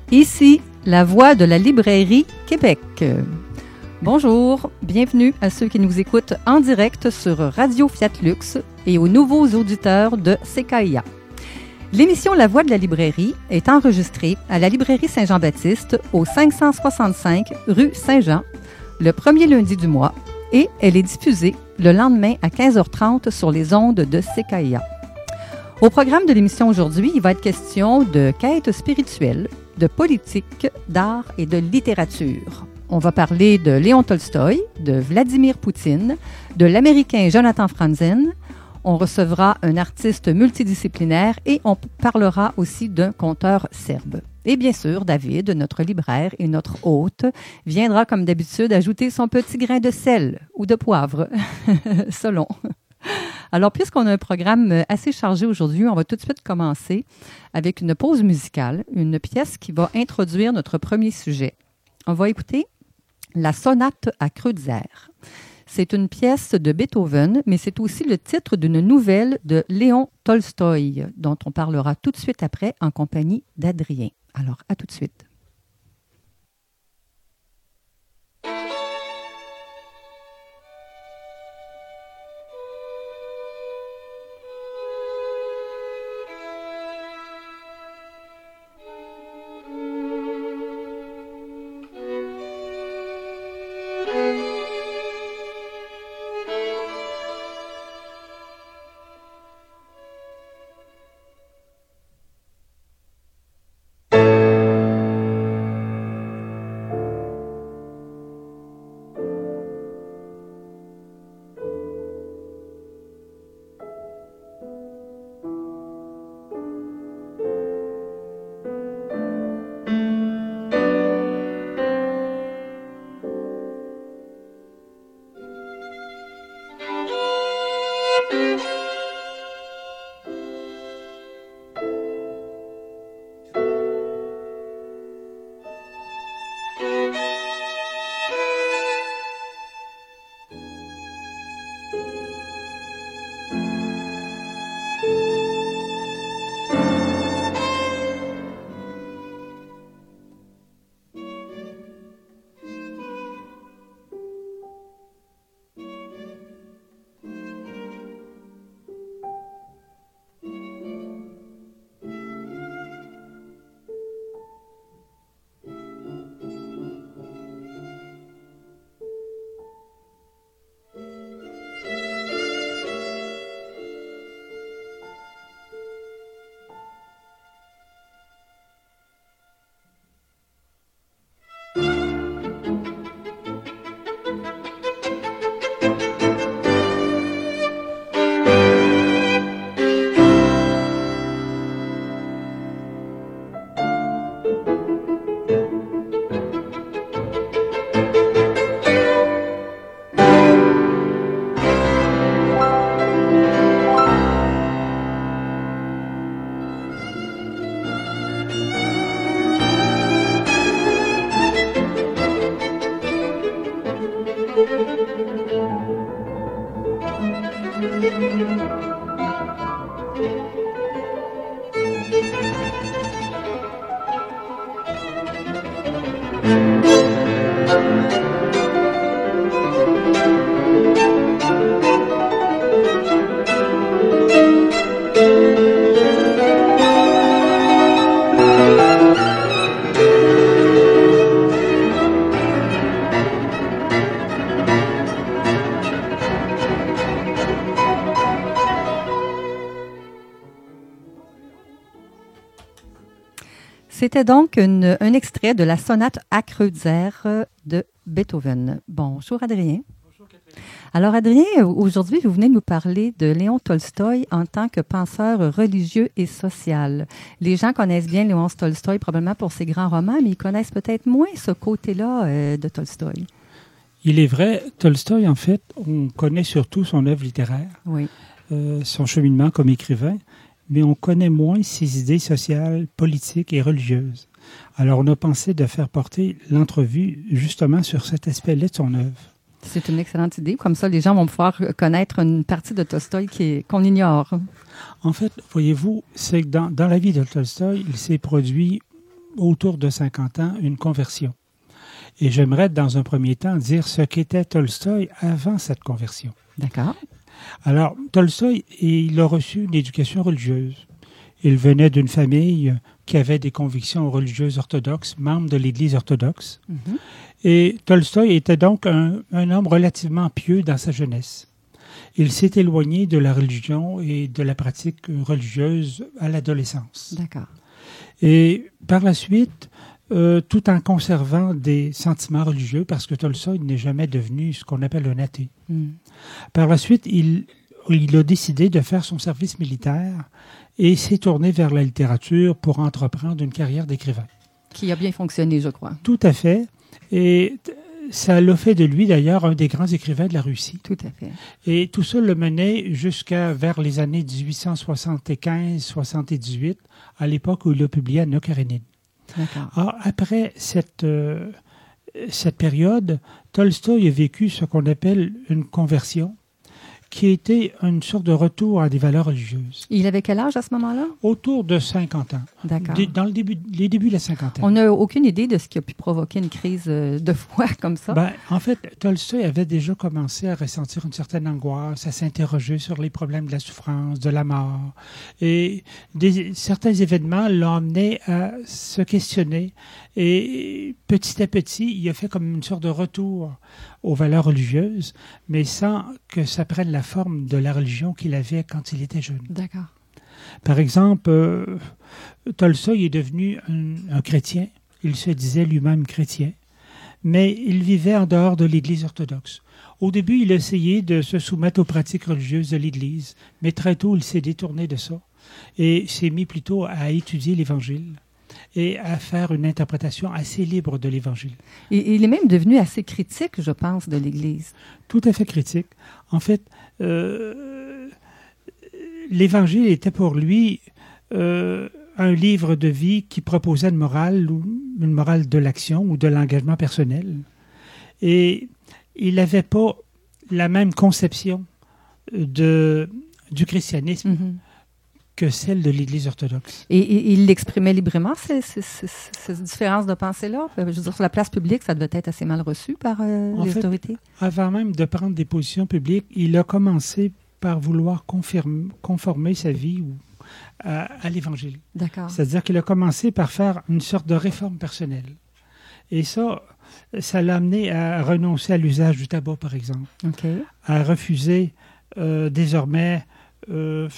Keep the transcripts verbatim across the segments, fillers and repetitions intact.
Ici, la voix de la librairie Québec. Bonjour, bienvenue à ceux qui nous écoutent en direct sur Radio Fiat Lux et aux nouveaux auditeurs de C K I A. L'émission La Voix de la librairie est enregistrée à la librairie Saint-Jean-Baptiste au cinq cent soixante-cinq rue Saint-Jean, le premier lundi du mois, et elle est diffusée le lendemain à quinze heures trente sur les ondes de C K I A. Au programme de l'émission aujourd'hui, il va être question de quête spirituelle, de politique, d'art et de littérature. On va parler de Léon Tolstoï, de Vladimir Poutine, de l'Américain Jonathan Franzen. On recevra un artiste multidisciplinaire et on parlera aussi d'un conteur serbe. Et bien sûr, David, notre libraire et notre hôte, viendra comme d'habitude ajouter son petit grain de sel ou de poivre, selon. Alors, puisqu'on a un programme assez chargé aujourd'hui, on va tout de suite commencer avec une pause musicale, une pièce qui va introduire notre premier sujet. On va écouter la sonate à Kreutzer. C'est une pièce de Beethoven, mais c'est aussi le titre d'une nouvelle de Léon Tolstoï, dont on parlera tout de suite après en compagnie d'Adrien. Alors, à tout de suite. C'était donc une, un extrait de la sonate à Kreutzer de Beethoven. Bonjour Adrien. Bonjour Catherine. Alors Adrien, aujourd'hui vous venez nous parler de Léon Tolstoï en tant que penseur religieux et social. Les gens connaissent bien Léon Tolstoï probablement pour ses grands romans, mais ils connaissent peut-être moins ce côté-là euh, de Tolstoï. Il est vrai, Tolstoï, en fait, on connaît surtout son œuvre littéraire, oui. euh, son cheminement comme écrivain, mais on connaît moins ses idées sociales, politiques et religieuses. Alors, on a pensé de faire porter l'entrevue justement sur cet aspect-là de son œuvre. C'est une excellente idée. Comme ça, les gens vont pouvoir connaître une partie de Tolstoï qui est, qu'on ignore. En fait, voyez-vous, c'est que dans, dans la vie de Tolstoï, il s'est produit autour de cinquante ans, une conversion. Et j'aimerais, dans un premier temps, dire ce qu'était Tolstoï avant cette conversion. D'accord. Alors, Tolstoï, il a reçu une éducation religieuse. Il venait d'une famille qui avait des convictions religieuses orthodoxes, membre de l'Église orthodoxe. Mm-hmm. Et Tolstoï était donc un, un homme relativement pieux dans sa jeunesse. Il s'est éloigné de la religion et de la pratique religieuse à l'adolescence. D'accord. Et par la suite, euh, tout en conservant des sentiments religieux, parce que Tolstoï n'est jamais devenu ce qu'on appelle un athée. Mm. Par la suite, il, il a décidé de faire son service militaire et s'est tourné vers la littérature pour entreprendre une carrière d'écrivain. Qui a bien fonctionné, je crois. Tout à fait. Et ça l'a fait de lui, d'ailleurs, un des grands écrivains de la Russie. Tout à fait. Et tout ça le menait jusqu'à vers les années dix-huit cent soixante-quinze soixante-dix-huit, à l'époque où il a publié Anna Karénine. D'accord. Alors, après cette, euh, cette période, Tolstoï a vécu ce qu'on appelle une conversion, qui était une sorte de retour à des valeurs religieuses. Il avait quel âge à ce moment-là? Autour de cinquante ans. D'accord. D- dans le début, les débuts de la cinquantaine. On n'a aucune idée de ce qui a pu provoquer une crise de foi comme ça? Ben, en fait, Tolstoï avait déjà commencé à ressentir une certaine angoisse, à s'interroger sur les problèmes de la souffrance, de la mort. Et des, certains événements l'ont amené à se questionner. Et petit à petit, il a fait comme une sorte de retour aux valeurs religieuses, mais sans que ça prenne la forme de la religion qu'il avait quand il était jeune. D'accord. Par exemple, euh, Tolstoï est devenu un, un chrétien. Il se disait lui-même chrétien, mais il vivait en dehors de l'Église orthodoxe. Au début, il a essayé de se soumettre aux pratiques religieuses de l'Église, mais très tôt, il s'est détourné de ça et s'est mis plutôt à étudier l'Évangile et à faire une interprétation assez libre de l'Évangile. Et il est même devenu assez critique, je pense, de l'Église. Tout à fait critique. En fait, euh, l'Évangile était pour lui euh, un livre de vie qui proposait une morale, ou une morale de l'action ou de l'engagement personnel. Et il n'avait pas la même conception de, du christianisme mm-hmm. que celle de l'Église orthodoxe. Et, et il l'exprimait librement, ces, ces, ces, ces différences de pensée-là? Je veux dire, sur la place publique, ça devait être assez mal reçu par euh, les fait, autorités? Avant même de prendre des positions publiques, il a commencé par vouloir confirmer, conformer sa vie ou, à, à l'Évangile. D'accord. C'est-à-dire qu'il a commencé par faire une sorte de réforme personnelle. Et ça, ça l'a amené à renoncer à l'usage du tabac, par exemple. Okay. À refuser euh, désormais... Euh,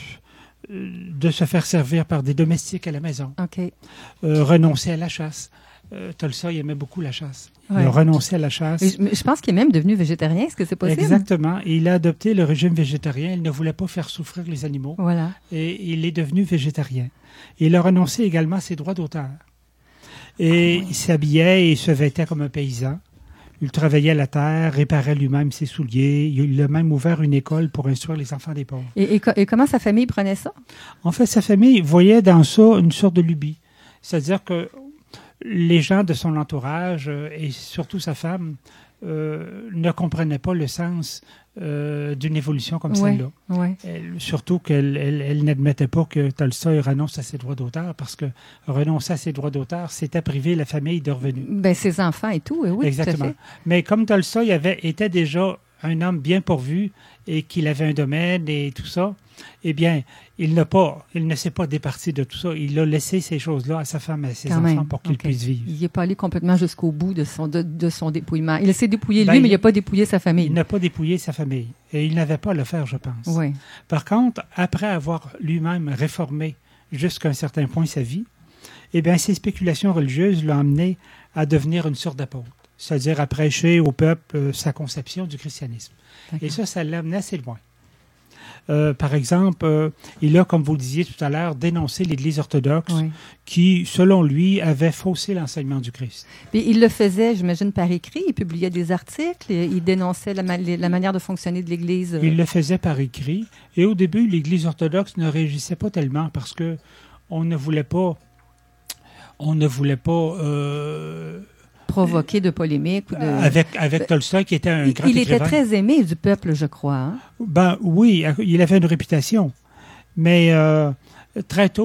de se faire servir par des domestiques à la maison, okay. euh, renoncer à la chasse. Euh, Tolstoï aimait beaucoup la chasse. Ouais. Il a renoncé à la chasse. Et je, je pense qu'il est même devenu végétarien, est-ce que c'est possible? Exactement. Et il a adopté le régime végétarien. Il ne voulait pas faire souffrir les animaux. Voilà. Et il est devenu végétarien. Et il a renoncé également à ses droits d'auteur. Et ah, oui. il s'habillait et il se vêtait comme un paysan. Il travaillait la terre, réparait lui-même ses souliers. Il a même ouvert une école pour instruire les enfants des pauvres. Et, et, et comment sa famille prenait ça? En fait, sa famille voyait dans ça une sorte de lubie. C'est-à-dire que les gens de son entourage, et surtout sa femme, euh, ne comprenaient pas le sens euh, d'une évolution comme ouais, celle-là. Ouais. Elle, surtout qu'elle elle, elle n'admettait pas que Tolstoï renonce à ses droits d'auteur, parce que renoncer à ses droits d'auteur, c'était priver la famille de revenus. Ben, ses enfants et tout, oui. Exactement. Tout à fait. Mais comme Tolstoï avait, était déjà un homme bien pourvu et qu'il avait un domaine et tout ça, eh bien, il n'a pas, il ne s'est pas départi de tout ça. Il a laissé ces choses-là à sa femme et à ses Quand enfants même. pour qu'ils okay. puissent vivre. Il n'est pas allé complètement jusqu'au bout de son, de, de son dépouillement. Il s'est dépouillé ben, lui, il, mais il n'a pas dépouillé sa famille. Il n'a pas dépouillé sa famille. Et il n'avait pas à le faire, je pense. Oui. Par contre, après avoir lui-même réformé jusqu'à un certain point sa vie, eh bien, ses spéculations religieuses l'ont amené à devenir une sorte d'apôtre. C'est-à-dire à prêcher au peuple euh, sa conception du christianisme. D'accord. Et ça, ça l'a amené assez loin. Euh, par exemple, euh, il a, comme vous le disiez tout à l'heure, dénoncé l'Église orthodoxe oui. qui, selon lui, avait faussé l'enseignement du Christ. Puis il le faisait, j'imagine, par écrit. Il publiait des articles. Il dénonçait la, ma- la manière de fonctionner de l'Église. Il le faisait par écrit. Et au début, l'Église orthodoxe ne réagissait pas tellement parce que on ne voulait pas... On ne voulait pas... Euh, provoquer de polémiques. Ou de... Avec, avec Tolstoï, qui était un il, grand il écrivain. était très aimé du peuple, je crois. Hein? Ben oui, il avait une réputation. Mais euh, très tôt,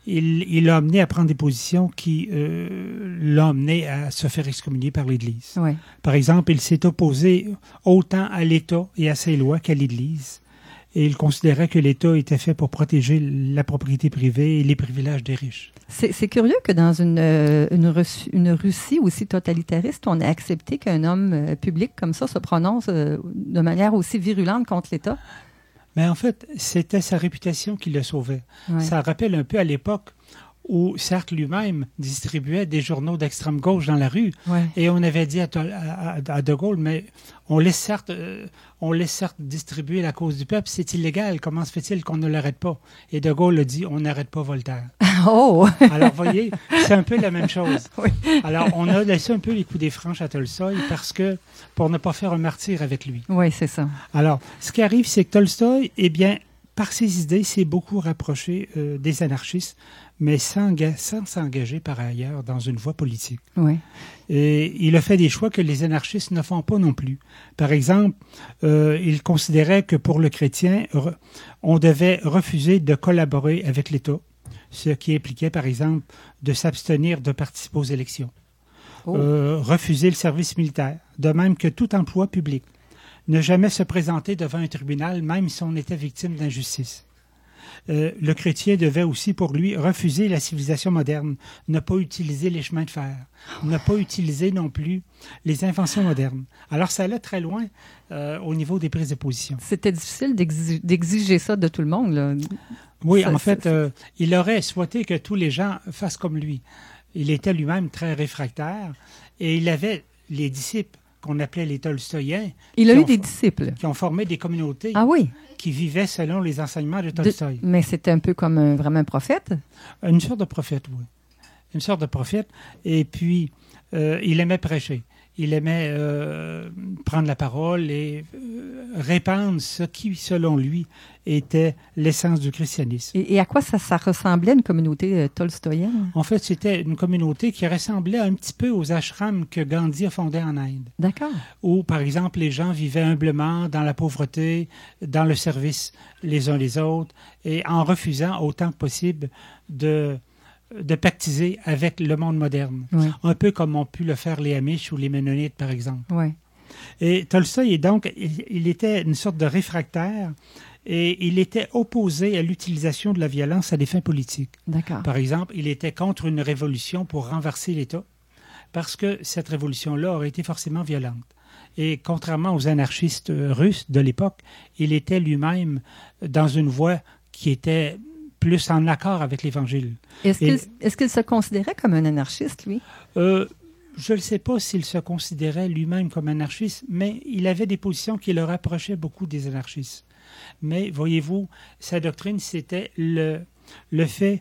il, il l'a amené à prendre des positions qui euh, l'ont amené à se faire excommunier par l'Église. Ouais. Par exemple, il s'est opposé autant à l'État et à ses lois qu'à l'Église. Et il considérait que l'État était fait pour protéger la propriété privée et les privilèges des riches. C'est, c'est curieux que dans une, une, Russie, une Russie aussi totalitariste, on ait accepté qu'un homme euh, public comme ça se prononce euh, de manière aussi virulente contre l'État. Mais en fait, c'était sa réputation qui le sauvait. Ouais. Ça rappelle un peu à l'époque où Sartre lui-même distribuait des journaux d'extrême gauche dans la rue. Ouais. Et on avait dit à, à, à De Gaulle, mais on laisse, Sartre, euh, on laisse Sartre distribuer la cause du peuple, c'est illégal. Comment se fait-il qu'on ne l'arrête pas? Et De Gaulle a dit, on n'arrête pas Voltaire. Oh! Alors, vous voyez, c'est un peu la même chose. Oui. Alors, on a laissé un peu les coups des franches à Tolstoï parce que, pour ne pas faire un martyr avec lui. Oui, c'est ça. Alors, ce qui arrive, c'est que Tolstoï, eh bien, par ses idées, s'est beaucoup rapproché euh, des anarchistes, mais sans, sans s'engager par ailleurs dans une voie politique. Oui. Et il a fait des choix que les anarchistes ne font pas non plus. Par exemple, euh, il considérait que pour le chrétien, re, on devait refuser de collaborer avec l'État, ce qui impliquait, par exemple, de s'abstenir de participer aux élections, oh. euh, refuser le service militaire, de même que tout emploi public, ne jamais se présenter devant un tribunal, même si on était victime d'injustice. Euh, le chrétien devait aussi, pour lui, refuser la civilisation moderne, ne pas utiliser les chemins de fer, ne pas utiliser non plus les inventions modernes. Alors, ça allait très loin euh, au niveau des prises de position. C'était difficile d'exiger, d'exiger ça de tout le monde, là. Oui, ça, en fait, euh, il aurait souhaité que tous les gens fassent comme lui. Il était lui-même très réfractaire et il avait les disciples qu'on appelait les Tolstoïens. Il a eu ont, des disciples. Qui ont formé des communautés. Ah oui? Qui vivaient selon les enseignements de Tolstoï. De, mais c'était un peu comme un, vraiment un prophète? Une sorte de prophète, oui. Une sorte de prophète. Et puis, euh, il aimait prêcher. Il aimait euh, prendre la parole et euh, répandre ce qui, selon lui, était l'essence du christianisme. Et, et à quoi ça, ça ressemblait, une communauté euh, tolstoïenne? En fait, c'était une communauté qui ressemblait un petit peu aux ashrams que Gandhi a fondés en Inde. D'accord. Où, par exemple, les gens vivaient humblement dans la pauvreté, dans le service les uns les autres, et en refusant autant que possible de... de pactiser avec le monde moderne. Oui. Un peu comme ont pu le faire les Amish ou les Ménonites, par exemple. Oui. Et Tolstoï, est donc, il, il était une sorte de réfractaire et il était opposé à l'utilisation de la violence à des fins politiques. D'accord. Par exemple, il était contre une révolution pour renverser l'État parce que cette révolution-là aurait été forcément violente. Et contrairement aux anarchistes russes de l'époque, il était lui-même dans une voie qui était plus en accord avec l'Évangile. Est-ce qu'il, est-ce qu'il se considérait comme un anarchiste, lui? Euh, je ne sais pas s'il se considérait lui-même comme anarchiste, mais il avait des positions qui le rapprochaient beaucoup des anarchistes. Mais, voyez-vous, sa doctrine, c'était le, le fait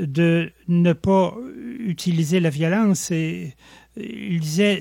de ne pas utiliser la violence. Et il disait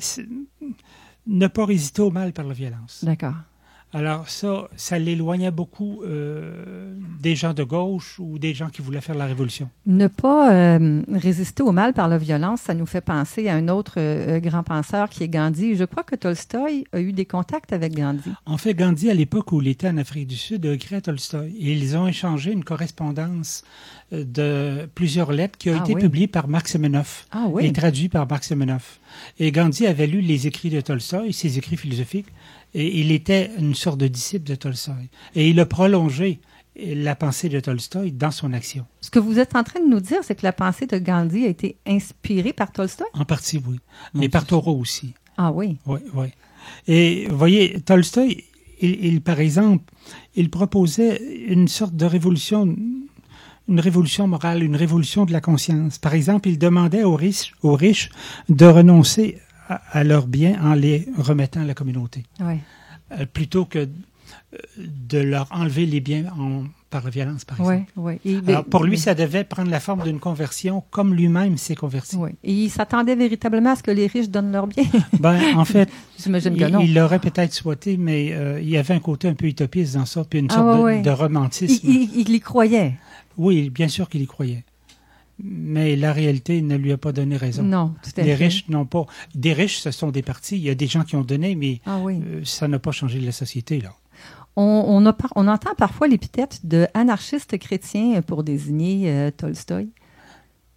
ne pas résister au mal par la violence. D'accord. Alors ça, ça l'éloignait beaucoup euh, des gens de gauche ou des gens qui voulaient faire la révolution. Ne pas euh, résister au mal par la violence, ça nous fait penser à un autre euh, grand penseur qui est Gandhi. Je crois que Tolstoï a eu des contacts avec Gandhi. En fait, Gandhi, à l'époque où il était en Afrique du Sud, a écrit à Tolstoï. Et ils ont échangé une correspondance de plusieurs lettres qui a ah, été oui. publiée par Mark Semenoff ah, oui. et traduite par Mark Semenoff. Et Gandhi avait lu les écrits de Tolstoï, ses écrits philosophiques, et il était une sorte de disciple de Tolstoï. Et il a prolongé la pensée de Tolstoï dans son action. Ce que vous êtes en train de nous dire, c'est que la pensée de Gandhi a été inspirée par Tolstoï? En partie, oui. Mais Mon par Dieu. Thoreau aussi. Ah oui? Oui, oui. Et vous voyez, Tolstoï, il, il, par exemple, il proposait une sorte de révolution, une révolution morale, une révolution de la conscience. Par exemple, il demandait aux riches, aux riches de renoncer à, à leurs biens en les remettant à la communauté. Oui. Euh, plutôt que de leur enlever les biens en, par la violence, par exemple. Oui, oui. Alors, pour lui, ça devait prendre la forme d'une conversion, comme lui-même s'est converti. Oui. Et il s'attendait véritablement à ce que les riches donnent leurs biens? Ben, en fait, J'imagine il, que non. il l'aurait peut-être souhaité, mais euh, il y avait un côté un peu utopiste dans ça, puis une sorte ah, ouais, de, ouais. de romantisme. Il, il, il y croyait? Oui, bien sûr qu'il y croyait. Mais la réalité ne lui a pas donné raison. Non, tout à les fait. riches n'ont pas... Des riches, ce sont des partis. Il y a des gens qui ont donné, mais ah, oui. euh, ça n'a pas changé la société, là. On, on, a, on entend parfois l'épithète de anarchiste chrétien pour désigner euh, Tolstoï.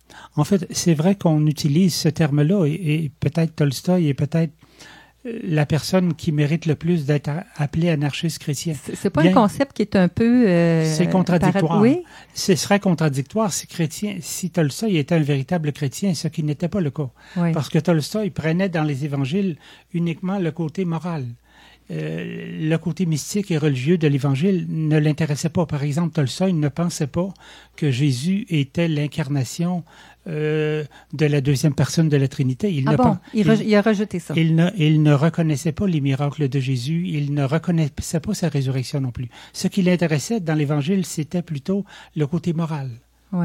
En fait, c'est vrai qu'on utilise ce terme-là et, et peut-être Tolstoï est peut-être la personne qui mérite le plus d'être appelée anarchiste chrétien. C'est, c'est pas Bien, un concept qui est un peu... Euh, c'est contradictoire. Para... Oui? Ce serait contradictoire si, chrétien, si Tolstoï était un véritable chrétien, ce qui n'était pas le cas. Oui. Parce que Tolstoï prenait dans les évangiles uniquement le côté moral. Euh, le côté mystique et religieux de l'Évangile ne l'intéressait pas. Par exemple, Tolstoï ne pensait pas que Jésus était l'incarnation euh, de la deuxième personne de la Trinité. Il, ah ne bon? pas, il, il, il a rejeté ça. Il ne, il ne reconnaissait pas les miracles de Jésus. Il ne reconnaissait pas sa résurrection non plus. Ce qui l'intéressait dans l'Évangile, c'était plutôt le côté moral. Oui.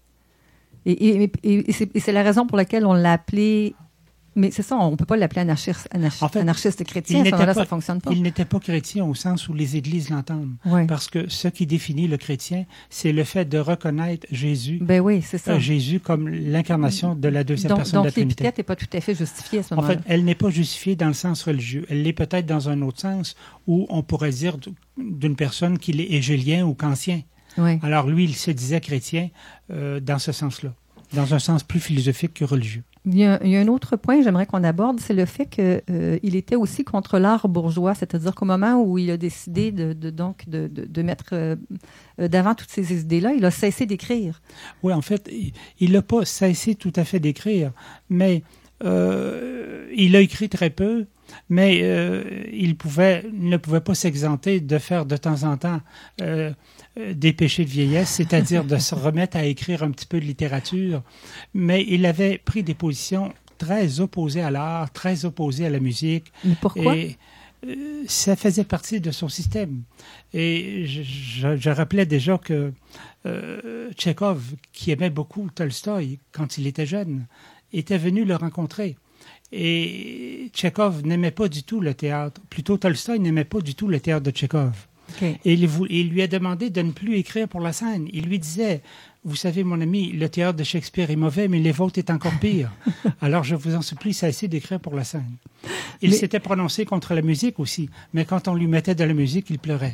Et, et, et, et, c'est, et c'est la raison pour laquelle on l'a appelé... Mais c'est ça, on ne peut pas l'appeler anarchiste, anarchiste, en fait, anarchiste chrétien, ça ne fonctionne pas. Il n'était pas chrétien au sens où les églises l'entendent. Oui. Parce que ce qui définit le chrétien, c'est le fait de reconnaître Jésus, ben oui, c'est ça. Euh, Jésus comme l'incarnation de la deuxième donc, personne donc de la Trinité. Donc l'épithète n'est pas tout à fait justifiée à ce moment-là. En fait, elle n'est pas justifiée dans le sens religieux. Elle l'est peut-être dans un autre sens où on pourrait dire d'une personne qu'il est hégélien ou kantien. Oui. Alors lui, il se disait chrétien euh, dans ce sens-là, dans un sens plus philosophique que religieux. Il y, a, il y a un autre point que j'aimerais qu'on aborde, c'est le fait qu'il euh, était aussi contre l'art bourgeois, c'est-à-dire qu'au moment où il a décidé de, de, donc, de, de, de mettre euh, d'avant toutes ces idées-là, il a cessé d'écrire. Oui, en fait, il n'a pas cessé tout à fait d'écrire, mais euh, il a écrit très peu, mais euh, il pouvait, ne pouvait pas s'exenter de faire de temps en temps euh, des péchés de vieillesse, c'est-à-dire de se remettre à écrire un petit peu de littérature, mais il avait pris des positions très opposées à l'art, très opposées à la musique. Mais pourquoi? Et, euh, ça faisait partie de son système. Et je, je, je rappelais déjà que euh, Tchekhov, qui aimait beaucoup Tolstoï quand il était jeune, était venu le rencontrer. Et Tchekhov n'aimait pas du tout le théâtre. Plutôt, Tolstoï n'aimait pas du tout le théâtre de Tchekhov. Okay. Et il, il lui a demandé de ne plus écrire pour la scène. Il lui disait, vous savez, mon ami, le théâtre de Shakespeare est mauvais, mais les vôtres est encore pire. Alors, je vous en supplie, cessez d'écrire pour la scène. Il mais... s'était prononcé contre la musique aussi, mais quand on lui mettait de la musique, il pleurait.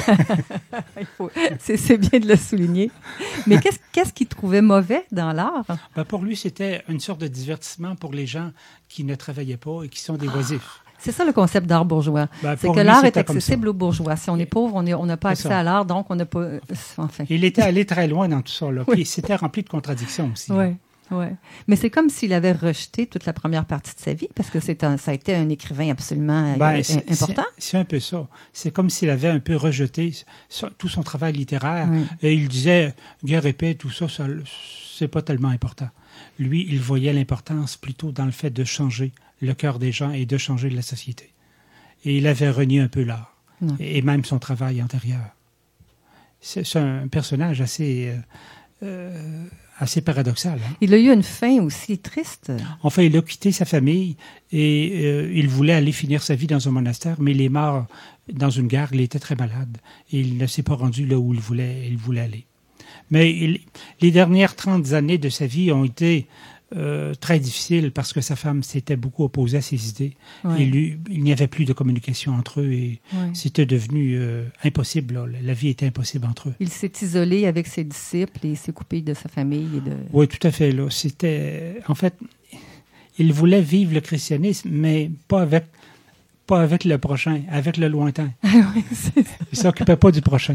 il faut... c'est, c'est bien de le souligner. Mais qu'est-ce, qu'est-ce qu'il trouvait mauvais dans l'art? Ben, pour lui, c'était une sorte de divertissement pour les gens qui ne travaillaient pas et qui sont des oisifs. C'est ça le concept d'art bourgeois. Ben, c'est que lui, l'art est accessible aux bourgeois. Si on est pauvre, on n'a pas accès à l'art, donc on n'a pas... Enfin. Il était allé très loin dans tout ça. Là. Puis oui. C'était rempli de contradictions aussi. Oui, oui. Mais c'est comme s'il avait rejeté toute la première partie de sa vie, parce que c'est un, ça a été un écrivain absolument ben, c'est, important. C'est, c'est un peu ça. C'est comme s'il avait un peu rejeté tout son travail littéraire. Oui. Et il disait, guerre et paix, tout ça, ça, c'est pas tellement important. Lui, il voyait l'importance plutôt dans le fait de changer le cœur des gens et de changer la société. Et il avait renié un peu l'art, non. et même son travail antérieur. C'est, c'est un personnage assez, euh, euh, assez paradoxal. Hein? Il a eu une fin aussi triste. Enfin, il a quitté sa famille et euh, il voulait aller finir sa vie dans un monastère, mais il est mort dans une gare, il était très malade et il ne s'est pas rendu là où il voulait, il voulait aller. Mais il, les dernières trente années de sa vie ont été euh, très difficiles parce que sa femme s'était beaucoup opposée à ses idées. Ouais. Et lui, il n'y avait plus de communication entre eux et ouais. c'était devenu euh, impossible. Là. La vie était impossible entre eux. Il s'est isolé avec ses disciples et s'est coupé de sa famille. Et de... Oui, tout à fait. Là. C'était, en fait, il voulait vivre le christianisme, mais pas avec... pas avec le prochain, avec le lointain. Oui, c'est ça. Il ne s'occupait pas du prochain.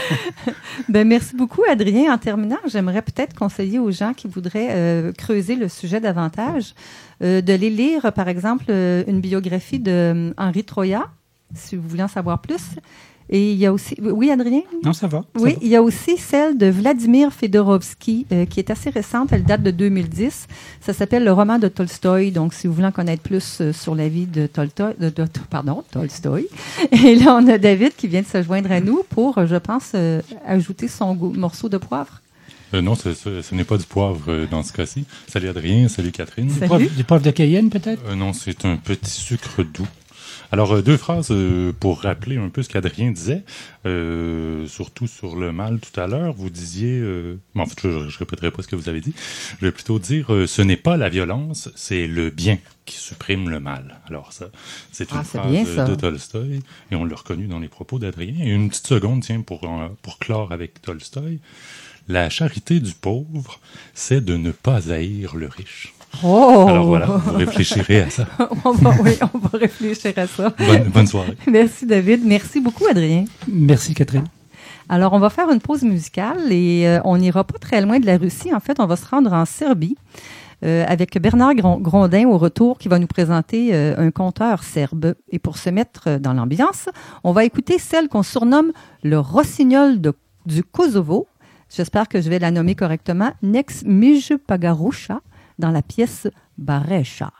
Ben, merci beaucoup, Adrien. En terminant, j'aimerais peut-être conseiller aux gens qui voudraient euh, creuser le sujet davantage, euh, de les lire, par exemple, euh, une biographie de Henri Troyat, si vous voulez en savoir plus. Et il y a aussi... Oui, Adrien? Non, ça va. Ça oui, va. Il y a aussi celle de Vladimir Fedorovski, euh, qui est assez récente. Elle date de deux mille dix. Ça s'appelle Le roman de Tolstoï. Donc, si vous voulez en connaître plus euh, sur la vie de Tolstoï... De, de, pardon, Tolstoï. Et là, on a David qui vient de se joindre à nous pour, je pense, euh, ajouter son goût, morceau de poivre. Euh, non, ce, ce, ce n'est pas du poivre euh, dans ce cas-ci. Salut Adrien, salut Catherine. Salut. Du poivre, du poivre de Cayenne, peut-être? Euh, non, c'est un petit sucre doux. Alors, euh, deux phrases euh, pour rappeler un peu ce qu'Adrien disait, euh, surtout sur le mal tout à l'heure. Vous disiez, euh, bon, en fait, je ne répéterai pas ce que vous avez dit, je vais plutôt dire, euh, ce n'est pas la violence, c'est le bien qui supprime le mal. Alors ça, c'est une Ah, c'est phrase bien, ça. de Tolstoï, et on l'a reconnu dans les propos d'Adrien. Et une petite seconde, tiens, pour, euh, pour clore avec Tolstoï. La charité du pauvre, c'est de ne pas haïr le riche. Oh! Alors voilà, vous réfléchirez à ça. on va, oui, on va réfléchir à ça. Bonne, bonne soirée. Merci, David. Merci beaucoup, Adrien. Merci, Catherine. Alors, on va faire une pause musicale et euh, on n'ira pas très loin de la Russie. En fait, on va se rendre en Serbie euh, avec Bernard Grondin au retour qui va nous présenter euh, un conteur serbe. Et pour se mettre dans l'ambiance, on va écouter celle qu'on surnomme le rossignol de, du Kosovo. J'espère que je vais la nommer correctement. Nex Mij Pagaruša dans la pièce Bareša.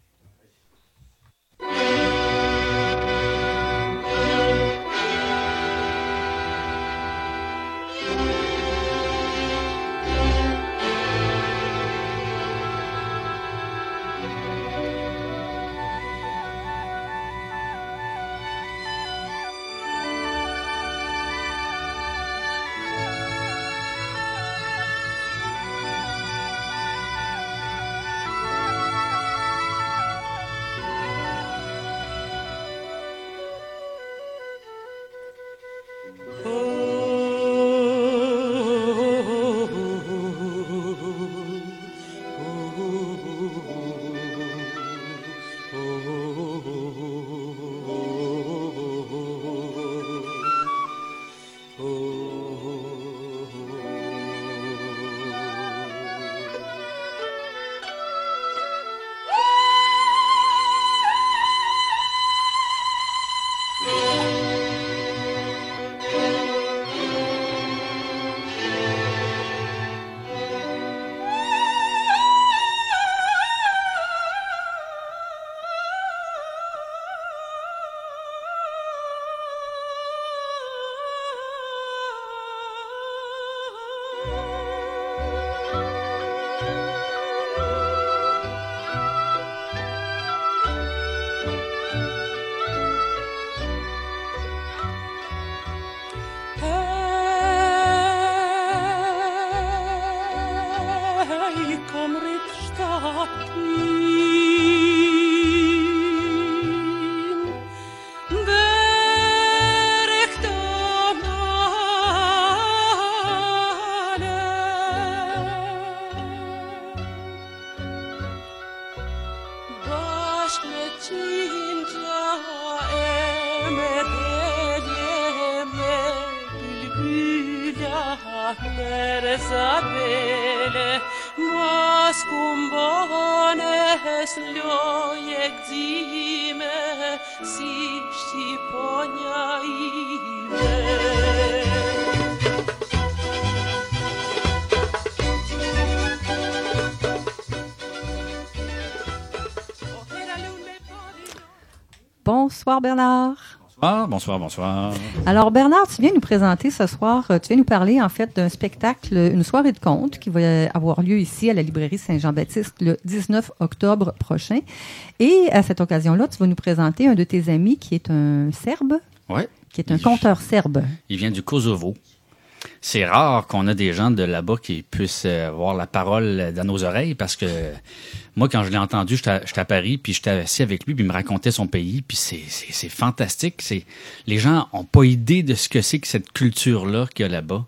Bonsoir Bernard. Bonsoir, bonsoir, bonsoir. Alors Bernard, tu viens nous présenter ce soir, tu viens nous parler en fait d'un spectacle, une soirée de contes qui va avoir lieu ici à la librairie Saint-Jean-Baptiste le dix-neuf octobre prochain. Et à cette occasion-là, tu vas nous présenter un de tes amis qui est un Serbe, oui, qui est un conteur serbe. Il vient du Kosovo. C'est rare qu'on a des gens de là-bas qui puissent avoir la parole dans nos oreilles parce que moi, quand je l'ai entendu, j'étais à, j'étais à Paris, puis j'étais assis avec lui, puis il me racontait son pays, puis c'est, c'est, c'est fantastique. C'est, les gens n'ont pas idée de ce que c'est que cette culture-là qu'il y a là-bas.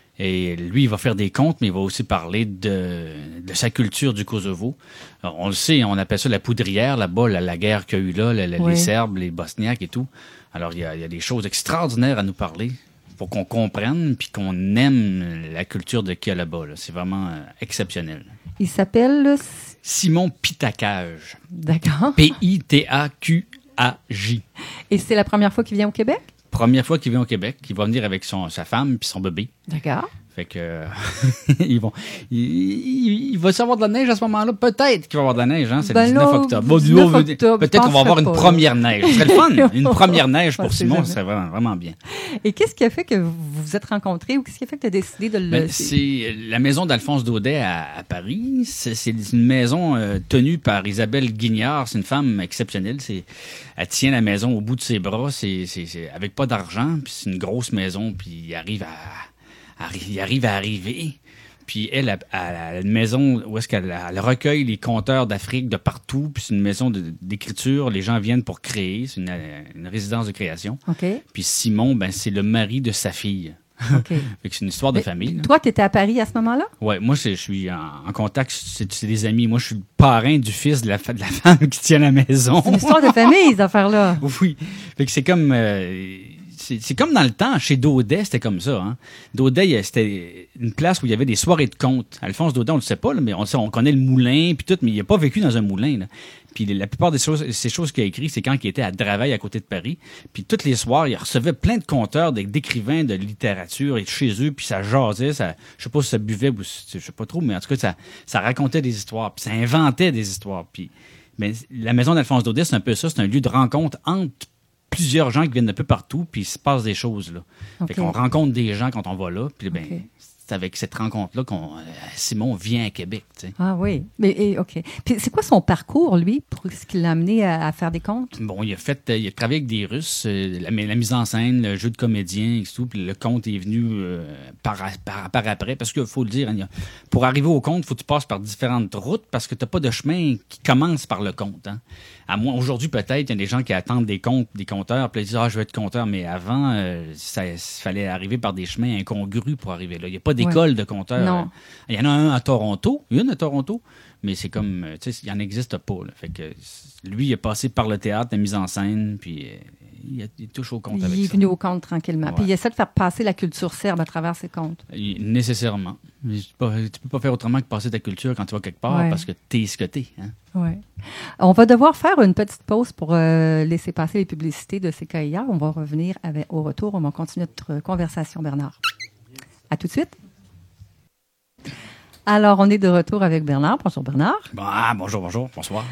Et lui, il va faire des contes, mais il va aussi parler de, de sa culture du Kosovo. Alors, on le sait, on appelle ça la poudrière là-bas, la, la guerre qu'il y a eu là, la, la, oui. Les Serbes, les Bosniaques et tout. Alors, il y a, il y a des choses extraordinaires à nous parler pour qu'on comprenne puis qu'on aime la culture de qu'il y a là-bas. Là. C'est vraiment euh, exceptionnel. Il s'appelle... Simon Pitaqaj. D'accord. P I T A Q A J. Et c'est la première fois qu'il vient au Québec? Première fois qu'il vient au Québec. Il va venir avec son, sa femme puis son bébé. D'accord. Fait que euh, ils vont, il, il, il va y avoir de la neige à ce moment-là. Peut-être qu'il va y avoir de la neige, hein. C'est ben le dix-neuf là, octobre. Bon, dix-neuf oh, octobre peut-être qu'on va avoir une pas, première là. neige. Ce serait le fun. Une première neige pour ouais, Simon, ce serait vraiment, vraiment bien. Et qu'est-ce qui a fait que vous vous êtes rencontrés ou qu'est-ce qui a fait que tu as décidé de le... Ben, c'est la maison d'Alphonse Daudet à, à Paris. C'est, c'est une maison euh, tenue par Isabelle Guignard. C'est une femme exceptionnelle. C'est, elle tient la maison au bout de ses bras. C'est, c'est, c'est avec pas d'argent. Puis c'est une grosse maison. Puis il arrive à... Il arrive à arriver, puis elle, a, a une maison où est-ce qu'elle elle recueille les conteurs d'Afrique de partout, puis c'est une maison de, d'écriture, les gens viennent pour créer, c'est une, une résidence de création. OK. Puis Simon, ben c'est le mari de sa fille. OK. Fait que c'est une histoire de Mais famille. Toi, tu étais à Paris à ce moment-là? Oui, moi, je suis en, en contact, c'est, c'est des amis. Moi, je suis le parrain du fils de la, de la femme qui tient la maison. C'est une histoire de famille, ces affaires-là. Oui. Fait que c'est comme... Euh, C'est, c'est comme dans le temps, chez Daudet, c'était comme ça. Hein. Daudet, c'était une place où il y avait des soirées de contes. Alphonse Daudet, on ne le sait pas, là, mais on, on connaît le moulin, puis tout, mais il n'a pas vécu dans un moulin. Là. Puis la plupart des choses, ces choses qu'il a écrites, c'est quand il était à Draveil, à côté de Paris. Puis tous les soirs, il recevait plein de conteurs, d'écrivains de littérature et chez eux, puis ça jasait, ça, je sais pas si ça buvait ou je sais pas trop, mais en tout cas, ça, ça racontait des histoires, puis ça inventait des histoires. Puis, mais la maison d'Alphonse Daudet, c'est un peu ça, c'est un lieu de rencontre entre plusieurs gens qui viennent de peu partout, puis il se passe des choses, là. Okay. Fait qu'on rencontre des gens quand on va là, puis ben, Okay. c'est avec cette rencontre-là qu'on euh, Simon vient à Québec, tu sais. Ah oui. Mais, et, OK. Puis c'est quoi son parcours, lui, pour ce qui l'a amené à, à faire des contes? Bon, il a fait, euh, il a travaillé avec des Russes, euh, la, la mise en scène, le jeu de comédien et tout, puis le conte est venu euh, par, par, par après, parce qu'il faut le dire, hein, il y a, pour arriver au conte, il faut que tu passes par différentes routes, parce que tu n'as pas de chemin qui commence par le conte, hein. À moi, aujourd'hui, peut-être, il y a des gens qui attendent des comptes, des compteurs, puis ils disent « Ah, je vais être compteur », mais avant, euh, ça, il fallait arriver par des chemins incongrus pour arriver là. Il n'y a pas d'école ouais. de compteurs. Non. Il y en a un à Toronto, une à Toronto, mais c'est comme, tu sais, il n'en existe pas. Là. Fait que lui, il est passé par le théâtre, la mise en scène, puis euh, il, il touche au conte il avec ça. Il est venu au conte tranquillement. Ouais. Puis il essaie de faire passer la culture serbe à travers ses contes. Il, nécessairement. Tu ne peux pas faire autrement que passer ta culture quand tu vas quelque part, ouais. parce que t'es ce que t'es. Hein? Oui. On va devoir faire une petite pause pour euh, laisser passer les publicités de C K I A. On va revenir avec, au retour. On va continuer notre conversation, Bernard. À tout de suite. Alors, on est de retour avec Bernard. Bonjour, Bernard. Ah, bonjour, bonjour. Bonsoir.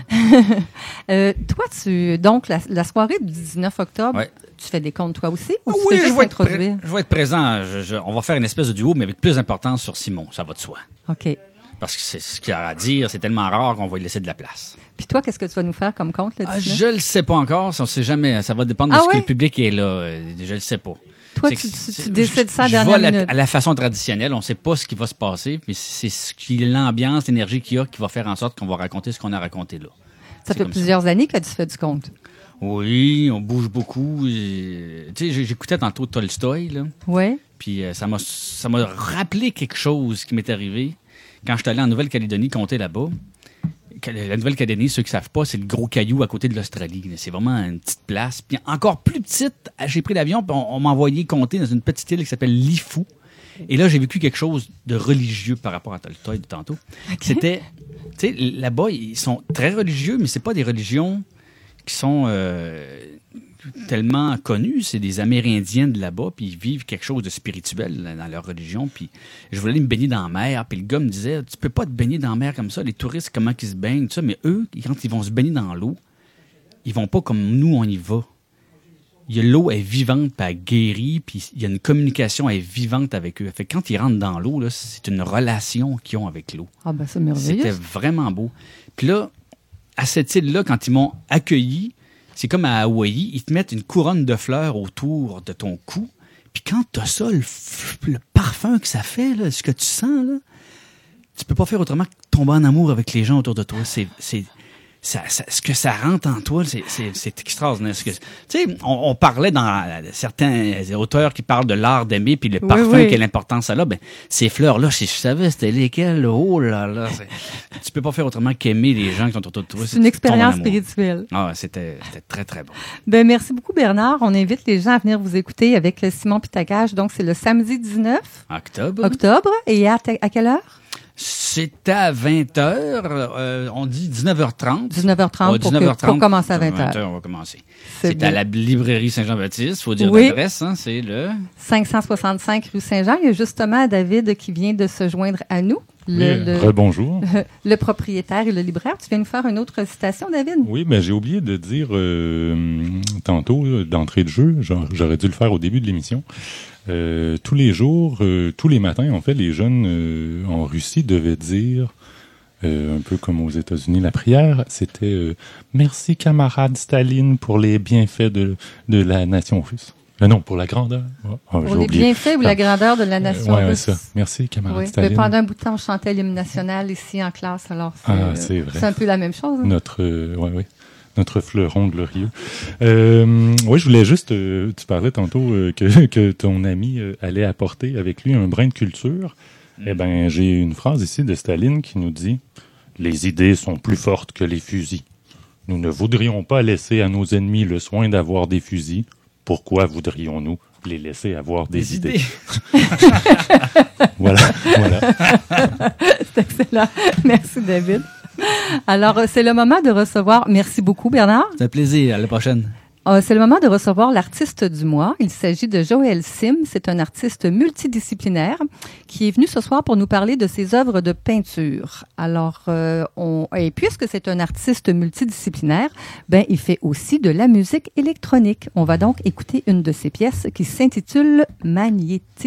euh, toi, tu donc, la, la soirée du dix-neuf octobre, ouais. tu fais des contes toi aussi? Ou oui, tu je vais, être pré- je vais être présent. Je, je, on va faire une espèce de duo, mais avec plus d'importance sur Simon. Ça va de soi. OK. Parce que c'est ce qu'il a à dire, c'est tellement rare qu'on va lui laisser de la place. Puis toi, qu'est-ce que tu vas nous faire comme conte, le dix-neuf? Ah, je le sais pas encore, ça, on sait jamais. Ça va dépendre de ah ce ouais? que le public est là. Je le sais pas. Toi, tu, tu, tu décides ça à la dernière minute. À la façon traditionnelle, on ne sait pas ce qui va se passer, mais c'est ce qui, l'ambiance, l'énergie qu'il y a qui va faire en sorte qu'on va raconter ce qu'on a raconté là. Ça c'est fait plusieurs ça. années que tu fais du conte. Oui, on bouge beaucoup. Tu sais, j'écoutais tantôt Tolstoï, là. Oui. Puis euh, ça m'a, ça m'a rappelé quelque chose qui m'est arrivé quand je suis allé en Nouvelle-Calédonie compter là-bas. La Nouvelle-Calédonie, ceux qui ne savent pas, c'est le gros caillou à côté de l'Australie. C'est vraiment une petite place. Puis encore plus petite, j'ai pris l'avion, puis on, on m'a envoyé compter dans une petite île qui s'appelle Lifou. Et là, j'ai vécu quelque chose de religieux par rapport à Tolstoï de tantôt. Okay. C'était, tu sais, là-bas, ils sont très religieux, mais c'est pas des religions qui sont euh, tellement connues. C'est des Amérindiens de là-bas, puis ils vivent quelque chose de spirituel dans leur religion. Puis je voulais aller me baigner dans la mer, puis le gars me disait, tu peux pas te baigner dans la mer comme ça. Les touristes, comment ils se baignent, tout ça. Mais eux, quand ils vont se baigner dans l'eau, ils vont pas comme nous, on y va. Il y a, l'eau est vivante, puis elle guérit, puis il y a une communication, elle est vivante avec eux. Fait que quand ils rentrent dans l'eau, là, c'est une relation qu'ils ont avec l'eau. Ah ben c'est merveilleux. C'était vraiment beau. Puis là, à cette île-là, quand ils m'ont accueilli, c'est comme à Hawaï, ils te mettent une couronne de fleurs autour de ton cou. Puis quand tu as ça, le, le parfum que ça fait, là, ce que tu sens, là, tu peux pas faire autrement que tomber en amour avec les gens autour de toi. C'est, c'est, ça, ça, ce que ça rentre en toi, c'est, c'est, c'est extraordinaire. Tu sais, on, on parlait dans certains auteurs qui parlent de l'art d'aimer puis le oui, parfum, oui. Quelle importance ça a. Ben, ces fleurs-là, si je savais c'était lesquelles, oh là là. Tu peux pas faire autrement qu'aimer les gens qui sont autour de toi. C'est, c'est une expérience spirituelle. Ah, c'était, c'était très, très bon. Ben, merci beaucoup, Bernard. On invite les gens à venir vous écouter avec Simon Pitagache. Donc, c'est le samedi dix-neuf octobre. Octobre. Et à, à quelle heure? C'est à vingt heures. Euh, on dit dix-neuf heures trente. dix-neuf heures trente, oh, pour, dix-neuf heures trente que, pour commencer à vingt heures. vingt heures, on va commencer. C'est, c'est à la librairie Saint-Jean-Baptiste. Il faut dire oui. l'adresse. Hein, c'est le... cinq cent soixante-cinq rue Saint-Jean. Il y a justement David qui vient de se joindre à nous. Le, oui, le, bonjour. Le, le propriétaire et le libraire. Tu viens nous faire une autre citation, David? Oui, mais j'ai oublié de dire euh, tantôt, d'entrée de jeu, genre, j'aurais dû le faire au début de l'émission. Euh, tous les jours, euh, tous les matins, en fait, les jeunes euh, en Russie devaient dire, euh, un peu comme aux États-Unis, la prière, c'était euh, « Merci, camarade Staline, pour les bienfaits de, de la nation russe ». Euh, non, pour la grandeur. Oh, pour les oublié. bienfaits ou la grandeur de la nation euh, ouais, russe. Ouais, ça. Merci, camarade oui. Staline. Mais pendant un bout de temps, on chantait l'hymne national ici en classe, alors c'est, ah, c'est, vrai. c'est un peu la même chose. Hein? Notre, euh, ouais, ouais. Notre fleuron glorieux. Euh, oui, je voulais juste, euh, tu parlais tantôt euh, que, que ton ami euh, allait apporter avec lui un brin de culture. Mm. Eh bien, j'ai une phrase ici de Staline qui nous dit « Les idées sont plus fortes que les fusils. Nous ne voudrions pas laisser à nos ennemis le soin d'avoir des fusils. Pourquoi voudrions-nous les laisser avoir des, des idées, idées. » Voilà, voilà. C'est excellent. Merci, David. Alors, c'est le moment de recevoir... Merci beaucoup, Bernard. C'est un plaisir. À la prochaine. Euh, c'est le moment de recevoir l'artiste du mois. Il s'agit de Joël Sim. C'est un artiste multidisciplinaire qui est venu ce soir pour nous parler de ses œuvres de peinture. Alors, euh, on, et puisque c'est un artiste multidisciplinaire, ben, il fait aussi de la musique électronique. On va donc écouter une de ses pièces qui s'intitule « Magnétisme ».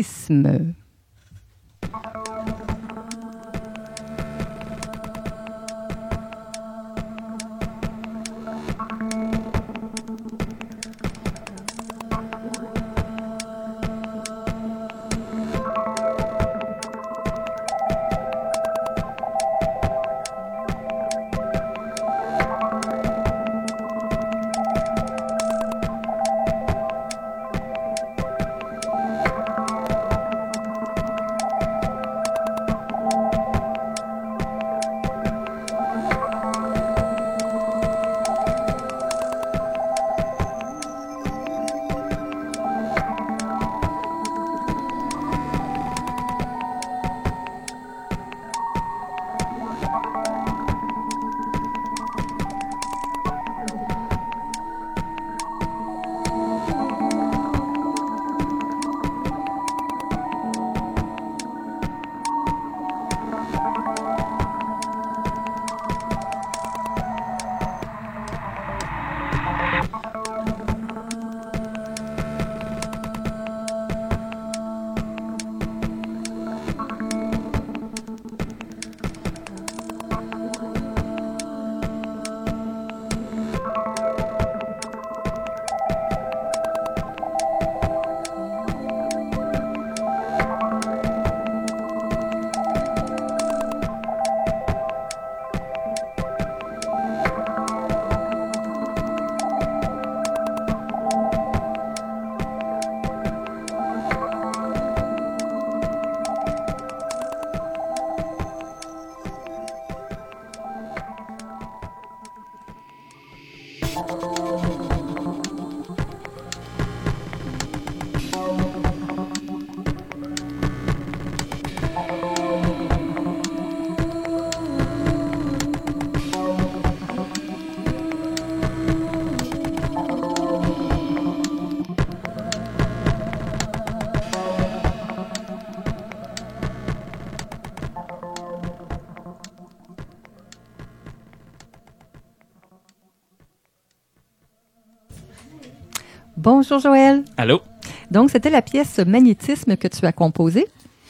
Bonjour Joël. Allô. Donc, c'était la pièce Magnétisme que tu as composée.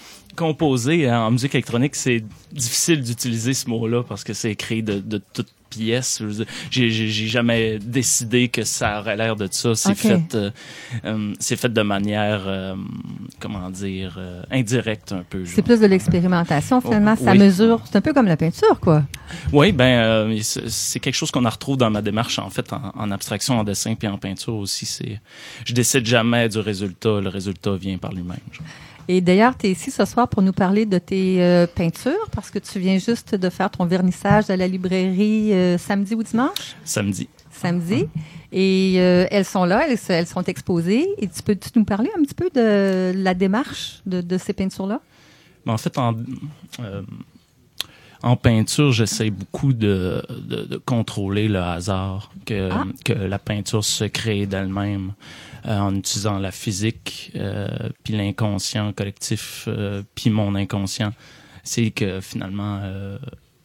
Composer en musique électronique, c'est difficile d'utiliser ce mot-là parce que c'est écrit de, de toutes pièces. J'ai, j'ai, j'ai jamais décidé que ça aurait l'air de ça. C'est okay. fait, euh, euh, c'est fait de manière, euh, comment dire, euh, indirecte un peu. Genre. C'est plus de l'expérimentation finalement. Oh, ça oui. mesure. C'est un peu comme la peinture, quoi. Oui, ben euh, c'est, c'est quelque chose qu'on retrouve dans ma démarche en fait en, en abstraction, en dessin puis en peinture aussi. C'est, je décide jamais du résultat. Le résultat vient par lui-même. Genre. Et d'ailleurs, tu es ici ce soir pour nous parler de tes euh, peintures parce que tu viens juste de faire ton vernissage à la librairie euh, samedi ou dimanche? Samedi. Samedi. Et euh, elles sont là, elles, elles sont exposées. Et tu peux-tu nous parler un petit peu de la démarche de, de ces peintures-là? Ben, en fait, en, euh, En peinture, j'essaie beaucoup de, de, de contrôler le hasard, que, ah. que la peinture se crée d'elle-même euh, en utilisant la physique, euh, puis l'inconscient collectif, euh, puis mon inconscient. C'est que finalement... Euh,